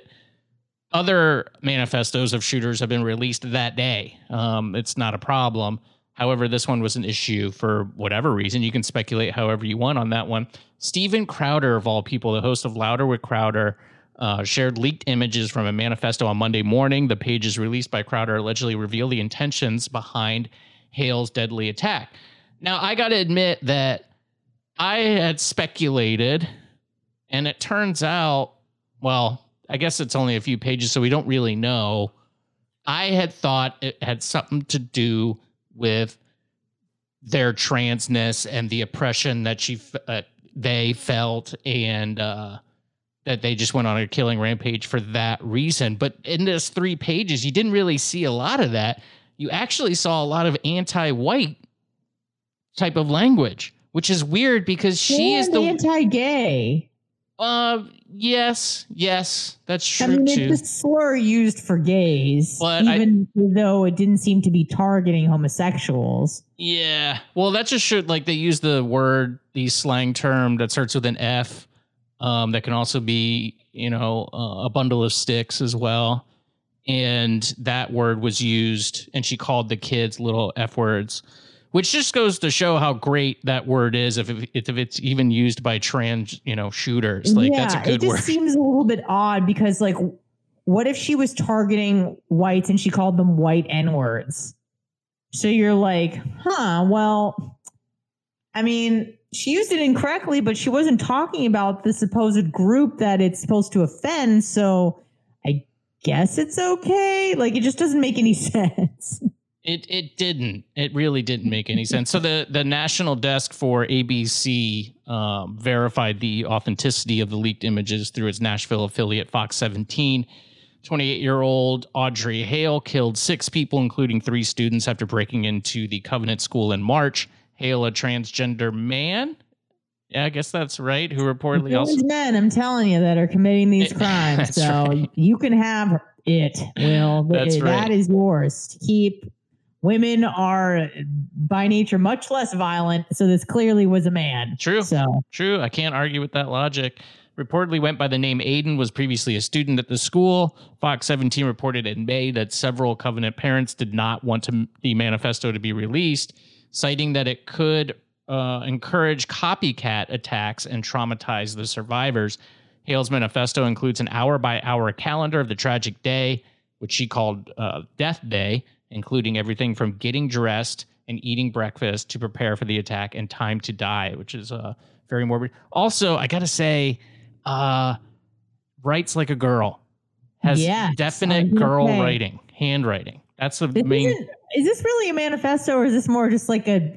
[SPEAKER 4] other manifestos of shooters have been released that day, it's not a problem. However, this one was an issue for whatever reason. You can speculate however you want on that one. Steven Crowder, of all people, the host of Louder with Crowder, shared leaked images from a manifesto on Monday morning. The pages released by Crowder allegedly reveal the intentions behind Hale's deadly attack. Now, I got to admit that I had speculated, and it turns out, well, I guess it's only a few pages, so we don't really know. I had thought it had something to do with their transness and the oppression that they felt, and that they just went on a killing rampage for that reason. But in this 3 pages, you didn't really see a lot of that. You actually saw a lot of anti-white type of language, which is weird because she is the
[SPEAKER 5] anti-gay.
[SPEAKER 4] Yes, that's true. I mean,
[SPEAKER 5] it's a slur used for gays,
[SPEAKER 4] but
[SPEAKER 5] even though it didn't seem to be targeting homosexuals.
[SPEAKER 4] Yeah, well, that just should, like, they use the slang term that starts with an F, that can also be, a bundle of sticks as well. And that word was used, and she called the kids little F words, which just goes to show how great that word is if it's even used by trans, shooters. Like, that's a good word. It just
[SPEAKER 5] seems a little bit odd because, like, what if she was targeting whites and she called them white N-words? So you're like, well, I mean, she used it incorrectly, but she wasn't talking about the supposed group that it's supposed to offend. So I guess it's okay. Like, it just doesn't make any sense.
[SPEAKER 4] It didn't. It really didn't make any sense. So the national desk for ABC verified the authenticity of the leaked images through its Nashville affiliate Fox 17. 28-year-old Audrey Hale killed 6 people, including 3 students, after breaking into the Covenant School in March. Hale, a transgender man, Yeah, I guess that's right. Who reportedly also
[SPEAKER 5] these men, I'm telling you, that are committing these crimes. So
[SPEAKER 4] right.
[SPEAKER 5] you can have it, Will.
[SPEAKER 4] That's right.
[SPEAKER 5] That is yours to keep. Women are by nature much less violent, so this clearly was a man.
[SPEAKER 4] True.
[SPEAKER 5] So
[SPEAKER 4] True. I can't argue with that logic. Reportedly went by the name Aiden, was previously a student at the school. Fox 17 reported in May that several Covenant parents did not want the manifesto to be released, citing that it could encourage copycat attacks and traumatize the survivors. Hale's manifesto includes an hour-by-hour calendar of the tragic day, which she called Death Day, including everything from getting dressed and eating breakfast to prepare for the attack and time to die, which is very morbid. Also, I got to say, writes like a girl. Has definite girl writing, handwriting. That's the main...
[SPEAKER 5] Is this really a manifesto, or is this more just like a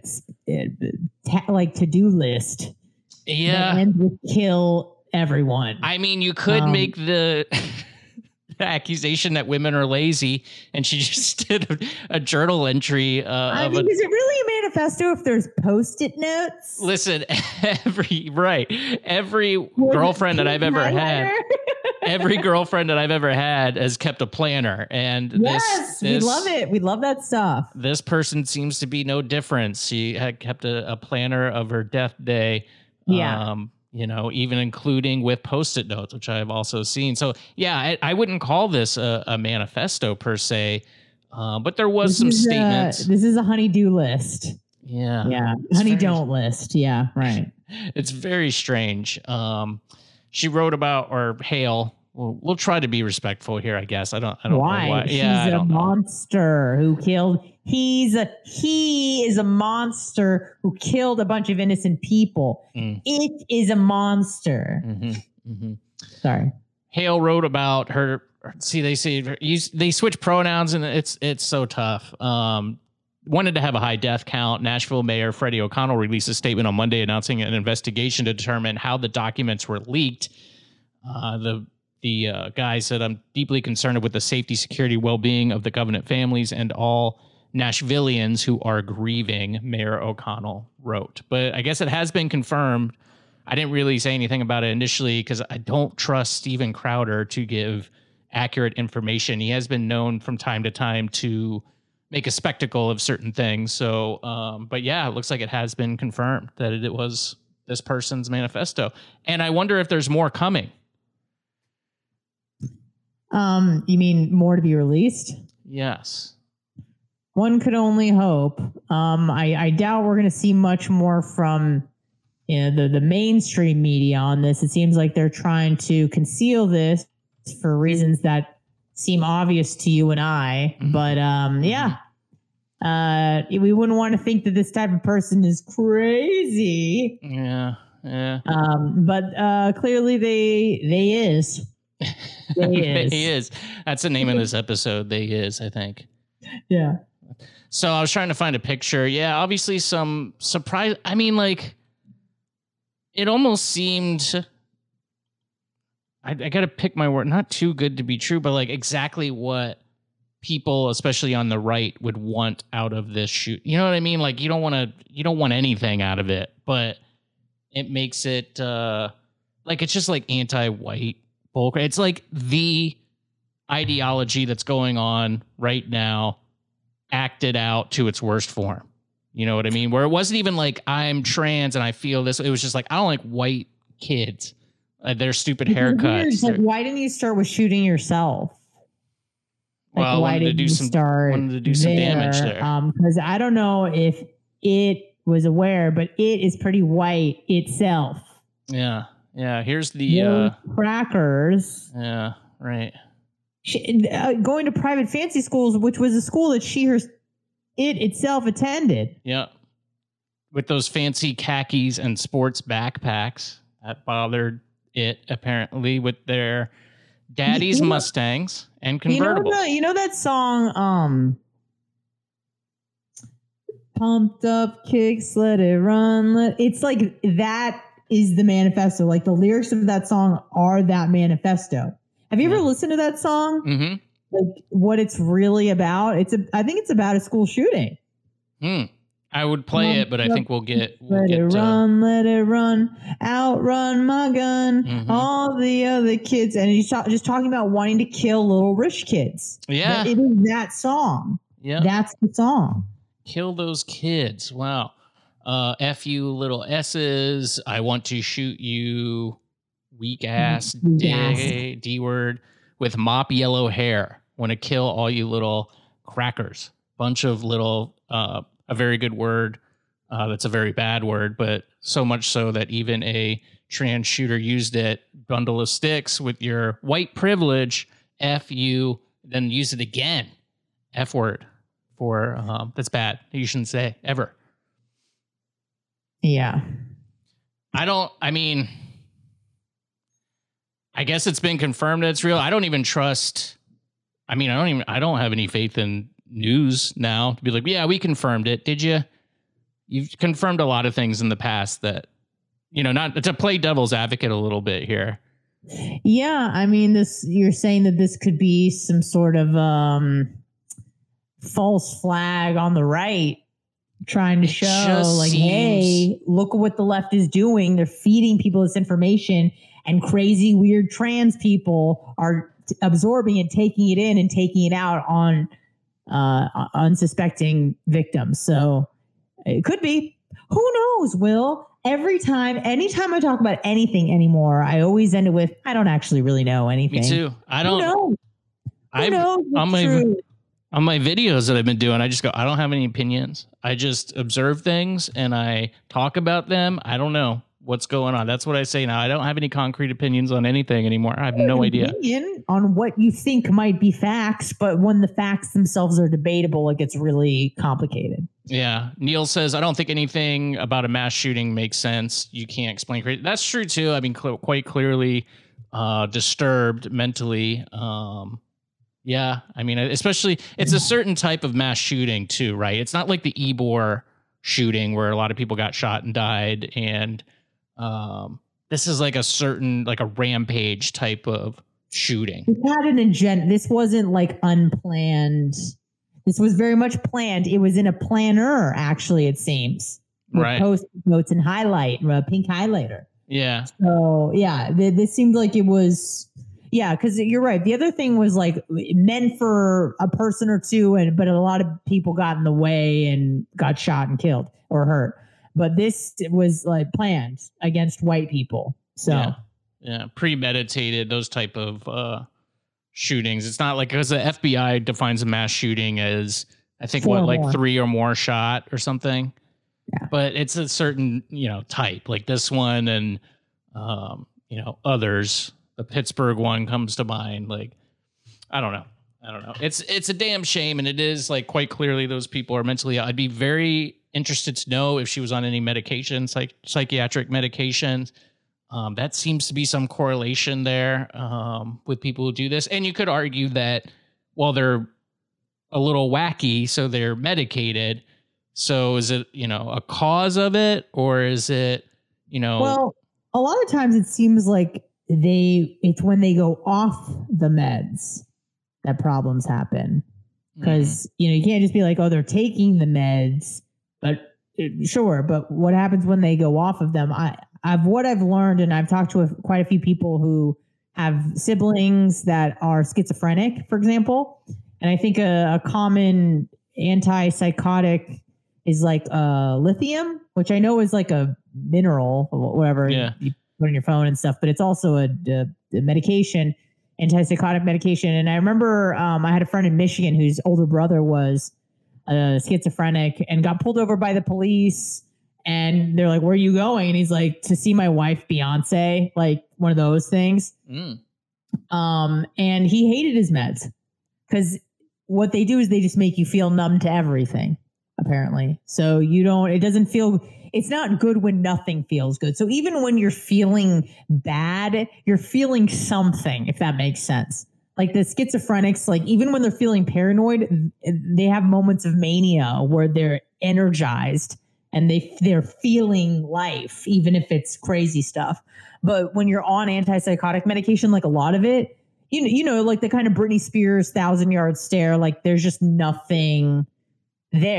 [SPEAKER 5] to-do list?
[SPEAKER 4] Yeah.
[SPEAKER 5] And would kill everyone.
[SPEAKER 4] I mean, you could make the accusation that women are lazy, and she just did a journal entry.
[SPEAKER 5] Is it really a manifesto if there's Post-it notes?
[SPEAKER 4] Listen, every girlfriend that I've ever had. Every girlfriend that I've ever had has kept a planner, and
[SPEAKER 5] yes, we love it. We love that stuff.
[SPEAKER 4] This person seems to be no different. She had kept a planner of her death day.
[SPEAKER 5] Yeah.
[SPEAKER 4] Even including with Post-it notes, which I've also seen. So yeah, I wouldn't call this a manifesto per se, but there was some statements.
[SPEAKER 5] This is a honey-do list.
[SPEAKER 4] Yeah.
[SPEAKER 5] Yeah. Honey-don't list. Yeah. Right.
[SPEAKER 4] It's very strange. She wrote about, or Hale. We'll try to be respectful here, I guess. I don't know why.
[SPEAKER 5] Yeah, he's a monster who killed. He is a monster who killed a bunch of innocent people. It is a monster. Sorry.
[SPEAKER 4] Hale wrote about her. See, they switch pronouns, and it's so tough. Wanted to have a high death count. Nashville Mayor Freddie O'Connell released a statement on Monday announcing an investigation to determine how the documents were leaked. The guy said, "I'm deeply concerned with the safety, security, well-being of the Covenant families and all Nashvillians who are grieving," Mayor O'Connell wrote. But I guess it has been confirmed. I didn't really say anything about it initially because I don't trust Steven Crowder to give accurate information. He has been known from time to time to make a spectacle of certain things. So, but yeah, it looks like it has been confirmed that it was this person's manifesto. And I wonder if there's more coming.
[SPEAKER 5] You mean more to be released?
[SPEAKER 4] Yes.
[SPEAKER 5] One could only hope. I doubt we're going to see much more from the mainstream media on this. It seems like they're trying to conceal this for reasons that seem obvious to you and I. But we wouldn't want to think that this type of person is crazy.
[SPEAKER 4] Yeah.
[SPEAKER 5] But clearly they is.
[SPEAKER 4] He is. That's the name of this episode. They is, I think.
[SPEAKER 5] Yeah.
[SPEAKER 4] So I was trying to find a picture. Yeah, obviously some surprise. I mean, like, it almost seemed. I got to pick my word. Not too good to be true, but like exactly what people, especially on the right, would want out of this shoot. You know what I mean? Like, you don't want anything out of it, but it makes it like it's just like anti-white bullcrap. It's like the ideology that's going on right now acted out to its worst form. You know what I mean? Where it wasn't even like I'm trans and I feel this. It was just like, I don't like white kids. Their stupid haircuts.
[SPEAKER 5] Like, why didn't you start with shooting yourself? Like,
[SPEAKER 4] well,
[SPEAKER 5] why did you
[SPEAKER 4] wanted to do some damage there.
[SPEAKER 5] Because I don't know if it was aware, but it is pretty white itself.
[SPEAKER 4] Yeah. Here's the
[SPEAKER 5] crackers.
[SPEAKER 4] Yeah, right.
[SPEAKER 5] Going to private fancy schools, which was a school that it itself attended.
[SPEAKER 4] Yeah, with those fancy khakis and sports backpacks that bothered it apparently with their daddy's Mustangs and convertibles.
[SPEAKER 5] You know that song, Pumped Up Kicks, Let It Run. It's like that is the manifesto. Like the lyrics of that song are that manifesto. Have you ever listened to that song?
[SPEAKER 4] Mm-hmm.
[SPEAKER 5] Like what it's really about? I think it's about a school shooting.
[SPEAKER 4] I I would play it, but I think we'll get
[SPEAKER 5] let it run, outrun my gun, all the other kids. And he's just talking about wanting to kill little rich kids.
[SPEAKER 4] Yeah.
[SPEAKER 5] It is that song. Yeah. That's the song.
[SPEAKER 4] Kill those kids. Wow. F you little S's. I want to shoot you weak ass D word with mop yellow hair. Want to kill all you little crackers. Bunch of little, a very good word. That's a very bad word, but so much so that even a trans shooter used it. Bundle of sticks with your white privilege. F you, then use it again. F word for, that's bad. You shouldn't say ever.
[SPEAKER 5] Yeah.
[SPEAKER 4] I guess it's been confirmed that it's real. I don't even trust. I don't have any faith in news now to be like, yeah, we confirmed it. Did you? You've confirmed a lot of things in the past that, not to play devil's advocate a little bit here.
[SPEAKER 5] Yeah. I mean, you're saying that this could be some sort of false flag on the right trying to show like, hey, look at what the left is doing. They're feeding people this information, and crazy, weird trans people are absorbing and taking it in and taking it out on unsuspecting victims. So it could be. Who knows, Will? Anytime I talk about anything anymore, I always end it with, I don't actually really know anything.
[SPEAKER 4] Me too. I don't
[SPEAKER 5] know. Who knows?
[SPEAKER 4] On my videos that I've been doing, I just go, I don't have any opinions. I just observe things and I talk about them. I don't know what's going on. That's what I say now. I don't have any concrete opinions on anything anymore. I have no idea
[SPEAKER 5] on what you think might be facts, but when the facts themselves are debatable, it gets really complicated.
[SPEAKER 4] Yeah. Neil says, I don't think anything about a mass shooting makes sense. You can't explain crazy. That's true too. I mean, quite clearly disturbed mentally. Yeah, I mean, especially it's a certain type of mass shooting too, right? It's not like the Ybor shooting where a lot of people got shot and died, and this is like a rampage type of shooting.
[SPEAKER 5] It had an agenda. This wasn't like unplanned. This was very much planned. It was in a planner, actually. It seems, with
[SPEAKER 4] right?
[SPEAKER 5] Post notes and highlight, pink highlighter.
[SPEAKER 4] Yeah.
[SPEAKER 5] So yeah, this seemed like it was. Yeah, because you're right. The other thing was like meant for a person or two, but a lot of people got in the way and got shot and killed or hurt. But this was like planned against white people. So
[SPEAKER 4] yeah, premeditated, those type of shootings. It's not like, because the FBI defines a mass shooting as, I think, 3 or more shot or something. Yeah. But it's a certain type, like this one and others. The Pittsburgh one comes to mind. Like, I don't know. It's a damn shame. And it is like quite clearly those people are mentally. I'd be very interested to know if she was on any medication, psychiatric medications. That seems to be some correlation there with people who do this. And you could argue that, well, they're a little wacky, so they're medicated. So is it, a cause of it, or is it,
[SPEAKER 5] Well, a lot of times it seems like it's when they go off the meds that problems happen, because you can't just be like, oh, they're taking the meds, but sure, but what happens when they go off of them? What I've learned, and I've talked to quite a few people who have siblings that are schizophrenic, for example, and I think a common antipsychotic is like lithium, which I know is like a mineral or whatever.
[SPEAKER 4] Yeah.
[SPEAKER 5] You put on your phone and stuff, but it's also a medication, antipsychotic medication. And I remember I had a friend in Michigan whose older brother was schizophrenic and got pulled over by the police, and they're like, where are you going? And he's like, to see my wife, Beyonce, like one of those things. And he hated his meds because what they do is they just make you feel numb to everything, apparently. So it's not good when nothing feels good. So even when you're feeling bad, you're feeling something, if that makes sense. Like the schizophrenics, like even when they're feeling paranoid, they have moments of mania where they're energized and they're feeling life, even if it's crazy stuff. But when you're on antipsychotic medication, like a lot of it, like the kind of Britney Spears 1,000-yard stare, like there's just nothing there.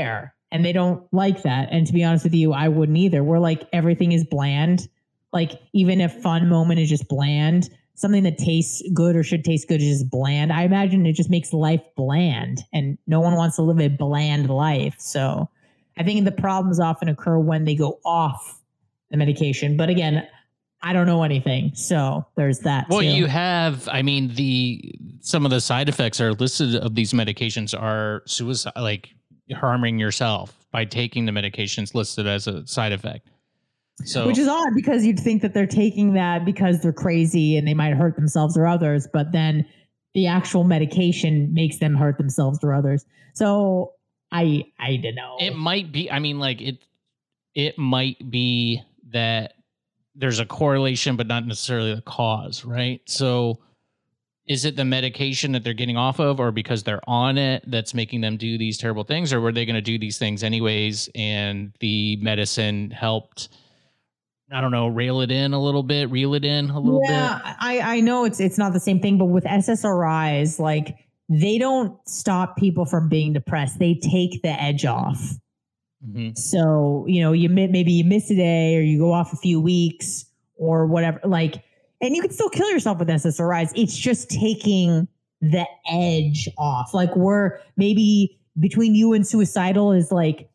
[SPEAKER 5] and they don't like that. And to be honest with you, I wouldn't either. We're like, everything is bland. Like even a fun moment is just bland. Something that tastes good or should taste good is just bland. I imagine it just makes life bland, and no one wants to live a bland life. So I think the problems often occur when they go off the medication. But again, I don't know anything. So there's that.
[SPEAKER 4] Well,
[SPEAKER 5] too.
[SPEAKER 4] you have, I mean, some of the side effects are listed of these medications are suicide, like harming yourself by taking the medications listed as a side effect. So,
[SPEAKER 5] which is odd because you'd think that they're taking that because they're crazy and they might hurt themselves or others, but then the actual medication makes them hurt themselves or others. So I don't know.
[SPEAKER 4] It might be, I mean, like it might be that there's a correlation, but not necessarily the cause, right? So is it the medication that they're getting off of, or because they're on it that's making them do these terrible things, or were they going to do these things anyways and the medicine helped, I don't know, reel it in a little bit.
[SPEAKER 5] Yeah, I know it's not the same thing, but with SSRIs, like they don't stop people from being depressed. They take the edge off. Mm-hmm. So, maybe you miss a day or you go off a few weeks or whatever, like, and you can still kill yourself with SSRIs. It's just taking the edge off. Like we're maybe between you and suicidal is like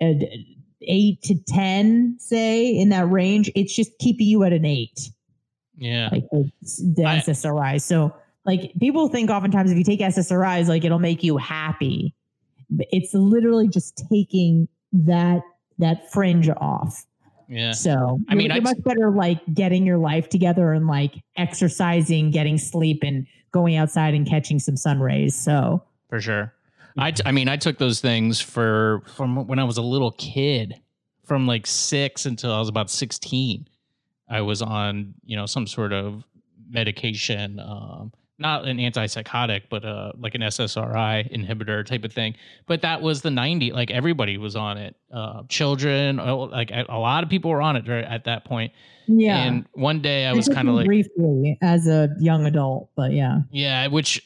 [SPEAKER 5] 8 to 10, say, in that range. It's just keeping you at an 8.
[SPEAKER 4] Yeah.
[SPEAKER 5] Like the SSRIs. So like people think oftentimes if you take SSRIs, like it'll make you happy. It's literally just taking that fringe off.
[SPEAKER 4] Yeah.
[SPEAKER 5] So I mean, you're much better like getting your life together and like exercising, getting sleep, and going outside and catching some sun rays. So
[SPEAKER 4] for sure. I took those things from when I was a little kid, from like 6 until I was about 16. I was on, some sort of medication, not an antipsychotic, but like an SSRI inhibitor type of thing. But that was the 90s. Like everybody was on it. Children, like a lot of people were on it at that point.
[SPEAKER 5] Yeah.
[SPEAKER 4] And one day I was kind of like
[SPEAKER 5] briefly as a young adult, but yeah.
[SPEAKER 4] Yeah, which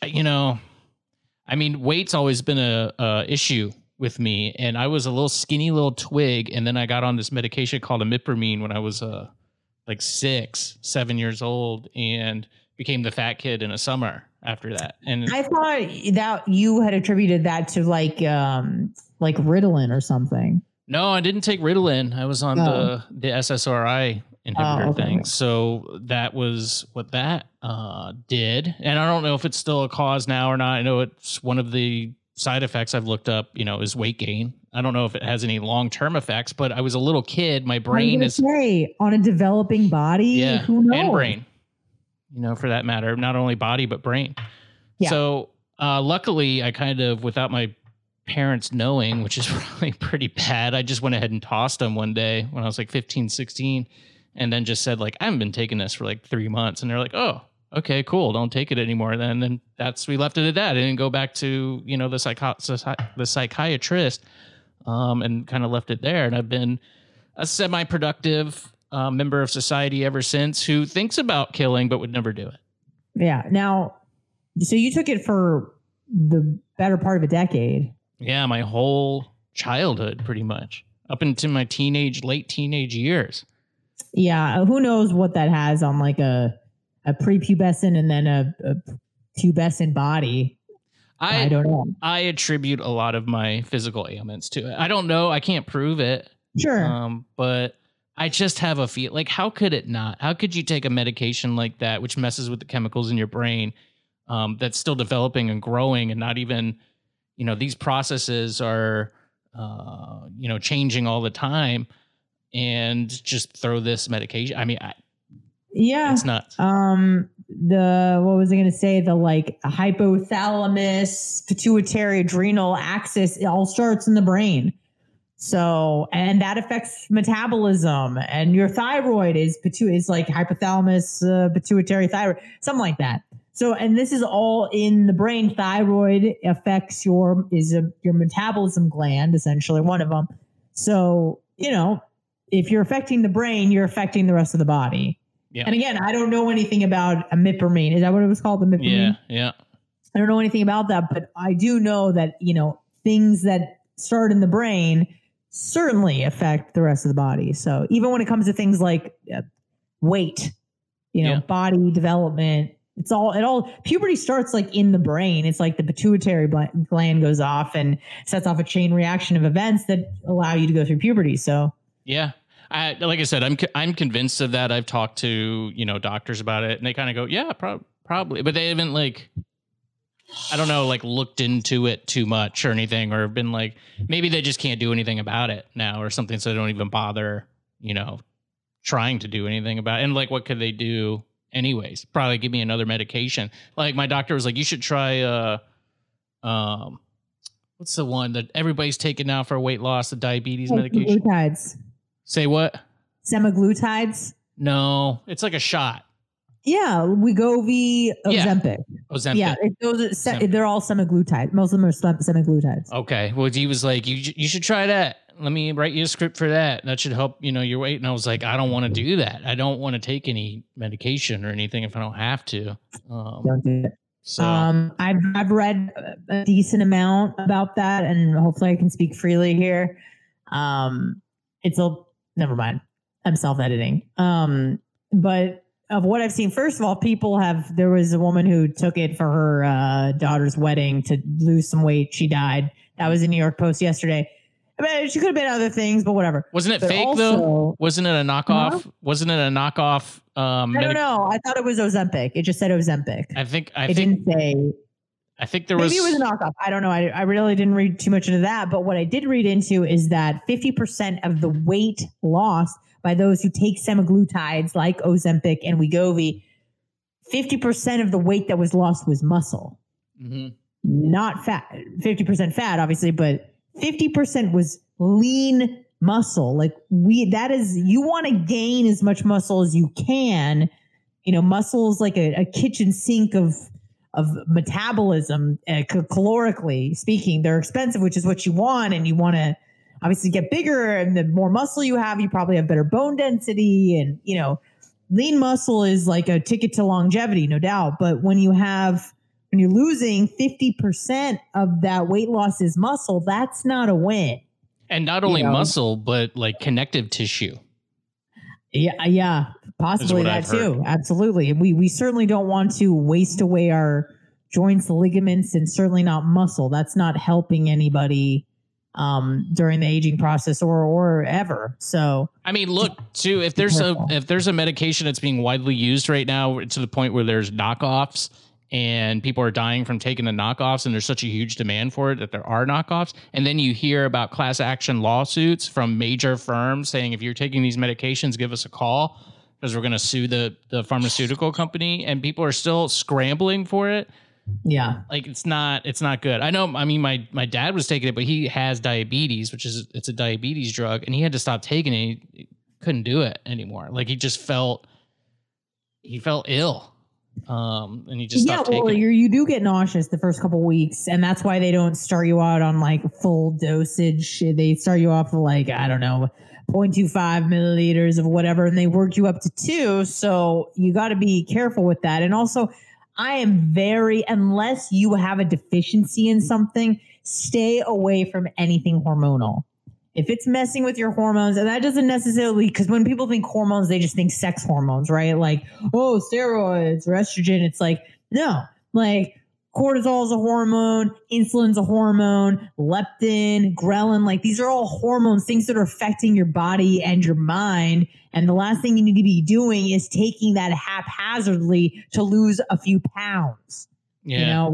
[SPEAKER 4] weight's always been a issue with me, and I was a little skinny little twig, and then I got on this medication called imipramine when I was like 6-7 years old, and became the fat kid in a summer after that. And
[SPEAKER 5] I thought that you had attributed that to like Ritalin or something.
[SPEAKER 4] No, I didn't take Ritalin. I was on the SSRI inhibitor thing. So that was what that did. And I don't know if it's still a cause now or not. I know it's one of the side effects I've looked up, is weight gain. I don't know if it has any long-term effects, but I was a little kid. My brain is
[SPEAKER 5] on a developing body.
[SPEAKER 4] Yeah,
[SPEAKER 5] who knows?
[SPEAKER 4] And brain, for that matter, not only body, but brain. Yeah. So luckily I kind of, without my parents knowing, which is probably pretty bad, I just went ahead and tossed them one day when I was like 15, 16, and then just said like, I haven't been taking this for like 3 months. And they're like, oh, okay, cool. Don't take it anymore. Then we left it at that. I didn't go back to, the psychiatrist and kind of left it there. And I've been a semi-productive member of society ever since, who thinks about killing, but would never do it. Yeah.
[SPEAKER 5] Now, so you took it for the better part of a decade.
[SPEAKER 4] Yeah, my whole childhood, pretty much, up into my late teenage years.
[SPEAKER 5] Yeah, who knows what that has on like a prepubescent and then a pubescent body. I don't know.
[SPEAKER 4] I attribute a lot of my physical ailments to it. I don't know. I can't prove it.
[SPEAKER 5] Sure.
[SPEAKER 4] But I just have a feel like, how could it not? How could you take a medication like that, which messes with the chemicals in your brain, that's still developing and growing, and not even, these processes are, changing all the time, and just throw this medication? I mean, it's nuts.
[SPEAKER 5] What was I going to say? The like hypothalamus, pituitary, adrenal axis, it all starts in the brain. So, and that affects metabolism, and your thyroid is like hypothalamus, pituitary, thyroid, something like that. So, and this is all in the brain. Thyroid affects your metabolism gland, essentially one of them. So, if you're affecting the brain, you're affecting the rest of the body. Yeah. And again, I don't know anything about imipramine. Is that what it was called? Imipramine?
[SPEAKER 4] Yeah.
[SPEAKER 5] I don't know anything about that, but I do know that, things that start in the brain certainly affect the rest of the body. So even when it comes to things like weight, body development, puberty starts like in the brain. It's like the pituitary gland goes off and sets off a chain reaction of events that allow you to go through puberty. So
[SPEAKER 4] yeah, like I said, I'm convinced of that. I've talked to doctors about it, and they kind of go, yeah, probably, but they haven't I don't know, looked into it too much or anything, or been maybe they just can't do anything about it now or something, so they don't even bother trying to do anything about it. And what could they do anyways? Probably give me another medication. My doctor was like, you should try what's the one that everybody's taking now for weight loss, the diabetes medication?
[SPEAKER 5] Semaglutides.
[SPEAKER 4] Say what?
[SPEAKER 5] Semaglutides.
[SPEAKER 4] No, it's like a shot.
[SPEAKER 5] Yeah, Wegovy, Ozempic.
[SPEAKER 4] Ozempic.
[SPEAKER 5] Yeah, they're all semaglutides. Most of them are semaglutides.
[SPEAKER 4] Okay, well, he was like, you should try that. Let me write you a script for that. That should help, your weight. And I was like, I don't want to do that. I don't want to take any medication or anything if I don't have to.
[SPEAKER 5] Don't do it.
[SPEAKER 4] So
[SPEAKER 5] I've read a decent amount about that, and hopefully I can speak freely here. Never mind. I'm self-editing. But of what I've seen, first of all, there was a woman who took it for her daughter's wedding to lose some weight. She died. That was in New York Post yesterday. I mean, she could have been other things, but whatever.
[SPEAKER 4] Wasn't it fake though? Wasn't it a knockoff?
[SPEAKER 5] Huh?
[SPEAKER 4] Wasn't it a knockoff?
[SPEAKER 5] I don't know. I thought it was Ozempic. It just said Ozempic. It didn't say.
[SPEAKER 4] I think there was.
[SPEAKER 5] Maybe it was a knockoff. I don't know. I really didn't read too much into that. But what I did read into is that 50% of the weight lost by those who take semaglutides like Ozempic and Wegovy, 50% of the weight that was lost was muscle. Mm-hmm. Not fat. 50% fat, obviously, but 50% was lean muscle. You want to gain as much muscle as you can. Muscle is like a kitchen sink of metabolism, calorically speaking. They're expensive, which is what you want. And you want to obviously get bigger, and the more muscle you have, you probably have better bone density. And, lean muscle is like a ticket to longevity, no doubt. But when you're losing 50% of that weight loss is muscle, that's not a win.
[SPEAKER 4] And not only muscle, but connective tissue.
[SPEAKER 5] Yeah, possibly that too. Absolutely. And we certainly don't want to waste away our joints, ligaments, and certainly not muscle. That's not helping anybody during the aging process or ever. So
[SPEAKER 4] I mean, look too, if there's a medication that's being widely used right now to the point where there's knockoffs and people are dying from taking the knockoffs, and there's such a huge demand for it that there are knockoffs, and then you hear about class action lawsuits from major firms saying, if you're taking these medications, give us a call because we're going to sue the pharmaceutical company, and people are still scrambling for it.
[SPEAKER 5] Yeah.
[SPEAKER 4] It's not good. I know. I mean, my dad was taking it, but he has diabetes, it's a diabetes drug, and he had to stop taking it. He couldn't do it anymore. He just felt ill. And he just stopped taking it.
[SPEAKER 5] You do get nauseous the first couple of weeks, and that's why they don't start you out on full dosage. They start you off with I don't know, 0.25 milliliters of whatever, and they work you up to 2. So you got to be careful with that. And also, I am unless you have a deficiency in something, stay away from anything hormonal. If it's messing with your hormones, and that doesn't necessarily, because when people think hormones, they just think sex hormones, right? Steroids or estrogen. It's no, cortisol is a hormone, insulin's a hormone, leptin, ghrelin, these are all hormones, things that are affecting your body and your mind. And the last thing you need to be doing is taking that haphazardly to lose a few pounds.
[SPEAKER 4] Yeah.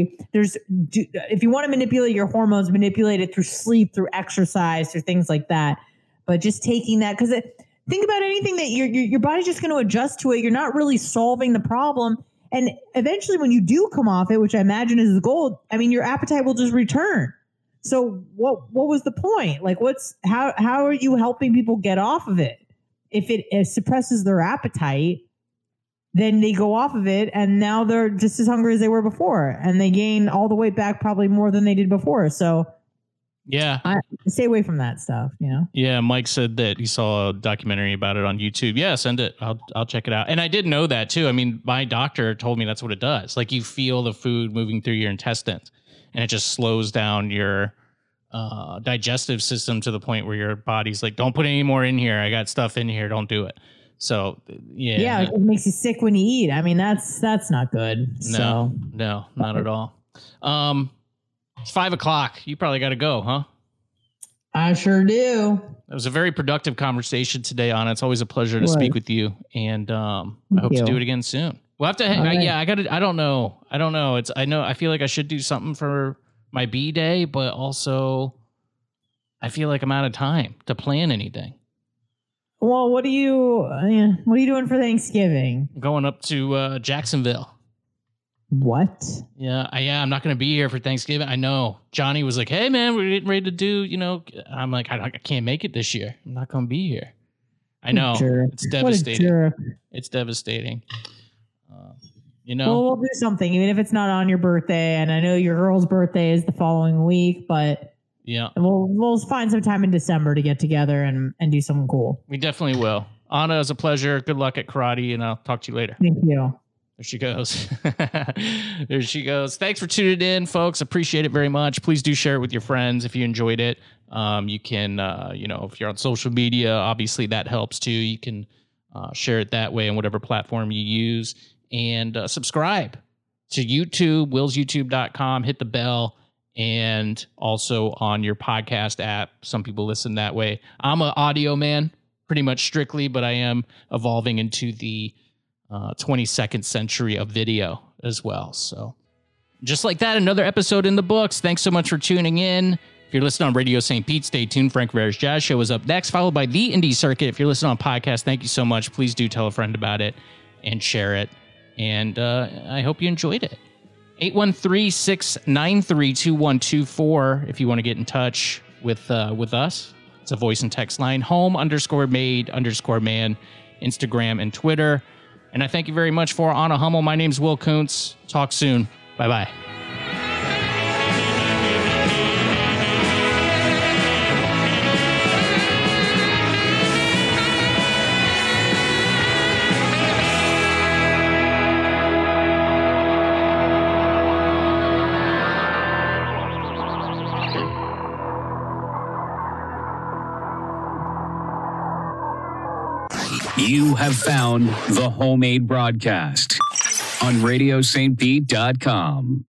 [SPEAKER 5] If you want to manipulate your hormones, manipulate it through sleep, through exercise, through things like that. But just taking that, because think about anything that your body's just going to adjust to it. You're not really solving the problem. And eventually when you do come off it, which I imagine is the goal, I mean, your appetite will just return. So what was the point? How are you helping people get off of it? If it suppresses their appetite, then they go off of it, and now they're just as hungry as they were before, and they gain all the weight back, probably more than they did before. So
[SPEAKER 4] yeah,
[SPEAKER 5] stay away from that stuff,
[SPEAKER 4] Yeah, Mike said that he saw a documentary about it on YouTube. Yeah, send it. I'll check it out. And I did know that too. I mean, my doctor told me that's what it does. You feel the food moving through your intestines, and it just slows down your digestive system to the point where your body's like, don't put any more in here. I got stuff in here. Don't do it. So yeah.
[SPEAKER 5] Yeah, it makes you sick when you eat. I mean, that's not good.
[SPEAKER 4] No, not at all. It's 5:00. You probably got to go, huh?
[SPEAKER 5] I sure do.
[SPEAKER 4] It was a very productive conversation today, Anna. It's always a pleasure to speak with you, and I hope to do it again soon. We'll have to. I got to. I don't know. I feel like I should do something for my B day, but also I feel like I'm out of time to plan anything.
[SPEAKER 5] Well, what are you doing for Thanksgiving?
[SPEAKER 4] I'm going up to Jacksonville.
[SPEAKER 5] What?
[SPEAKER 4] Yeah, I'm not going to be here for Thanksgiving. I know. Johnny was like, hey, man, we're getting ready to do, I'm like, I can't make it this year. I'm not going to be here. I know. It's devastating. It's devastating.
[SPEAKER 5] Well, we'll do something, even if it's not on your birthday. And I know your girl's birthday is the following week, but
[SPEAKER 4] yeah,
[SPEAKER 5] we'll find some time in December to get together and do something cool.
[SPEAKER 4] We definitely will. Anna, it was a pleasure. Good luck at karate, and I'll talk to you later.
[SPEAKER 5] Thank you.
[SPEAKER 4] There she goes. There she goes. Thanks for tuning in, folks. Appreciate it very much. Please do share it with your friends if you enjoyed it. You can, if you're on social media, obviously that helps too. You can share it that way on whatever platform you use. And subscribe to YouTube, willsyoutube.com. Hit the bell. And also on your podcast app. Some people listen that way. I'm an audio man, pretty much strictly, but I am evolving into the 22nd century of video as well. So just like that, another episode in the books. Thanks so much for tuning in. If you're listening on Radio St. Pete, stay tuned. Frank Rivera's Jazz Show is up next, followed by The Indie Circuit. If you're listening on podcast, thank you so much. Please do tell a friend about it and share it. And I hope you enjoyed it. 813-693-2124 if you want to get in touch with us. It's a voice and text line. home_made_man, Instagram and Twitter. And I thank you very much for Anna Hummel. My name's Will Kuntz. Talk soon. Bye-bye.
[SPEAKER 1] You have found the Homemade Broadcast on RadioSt.Pete.com.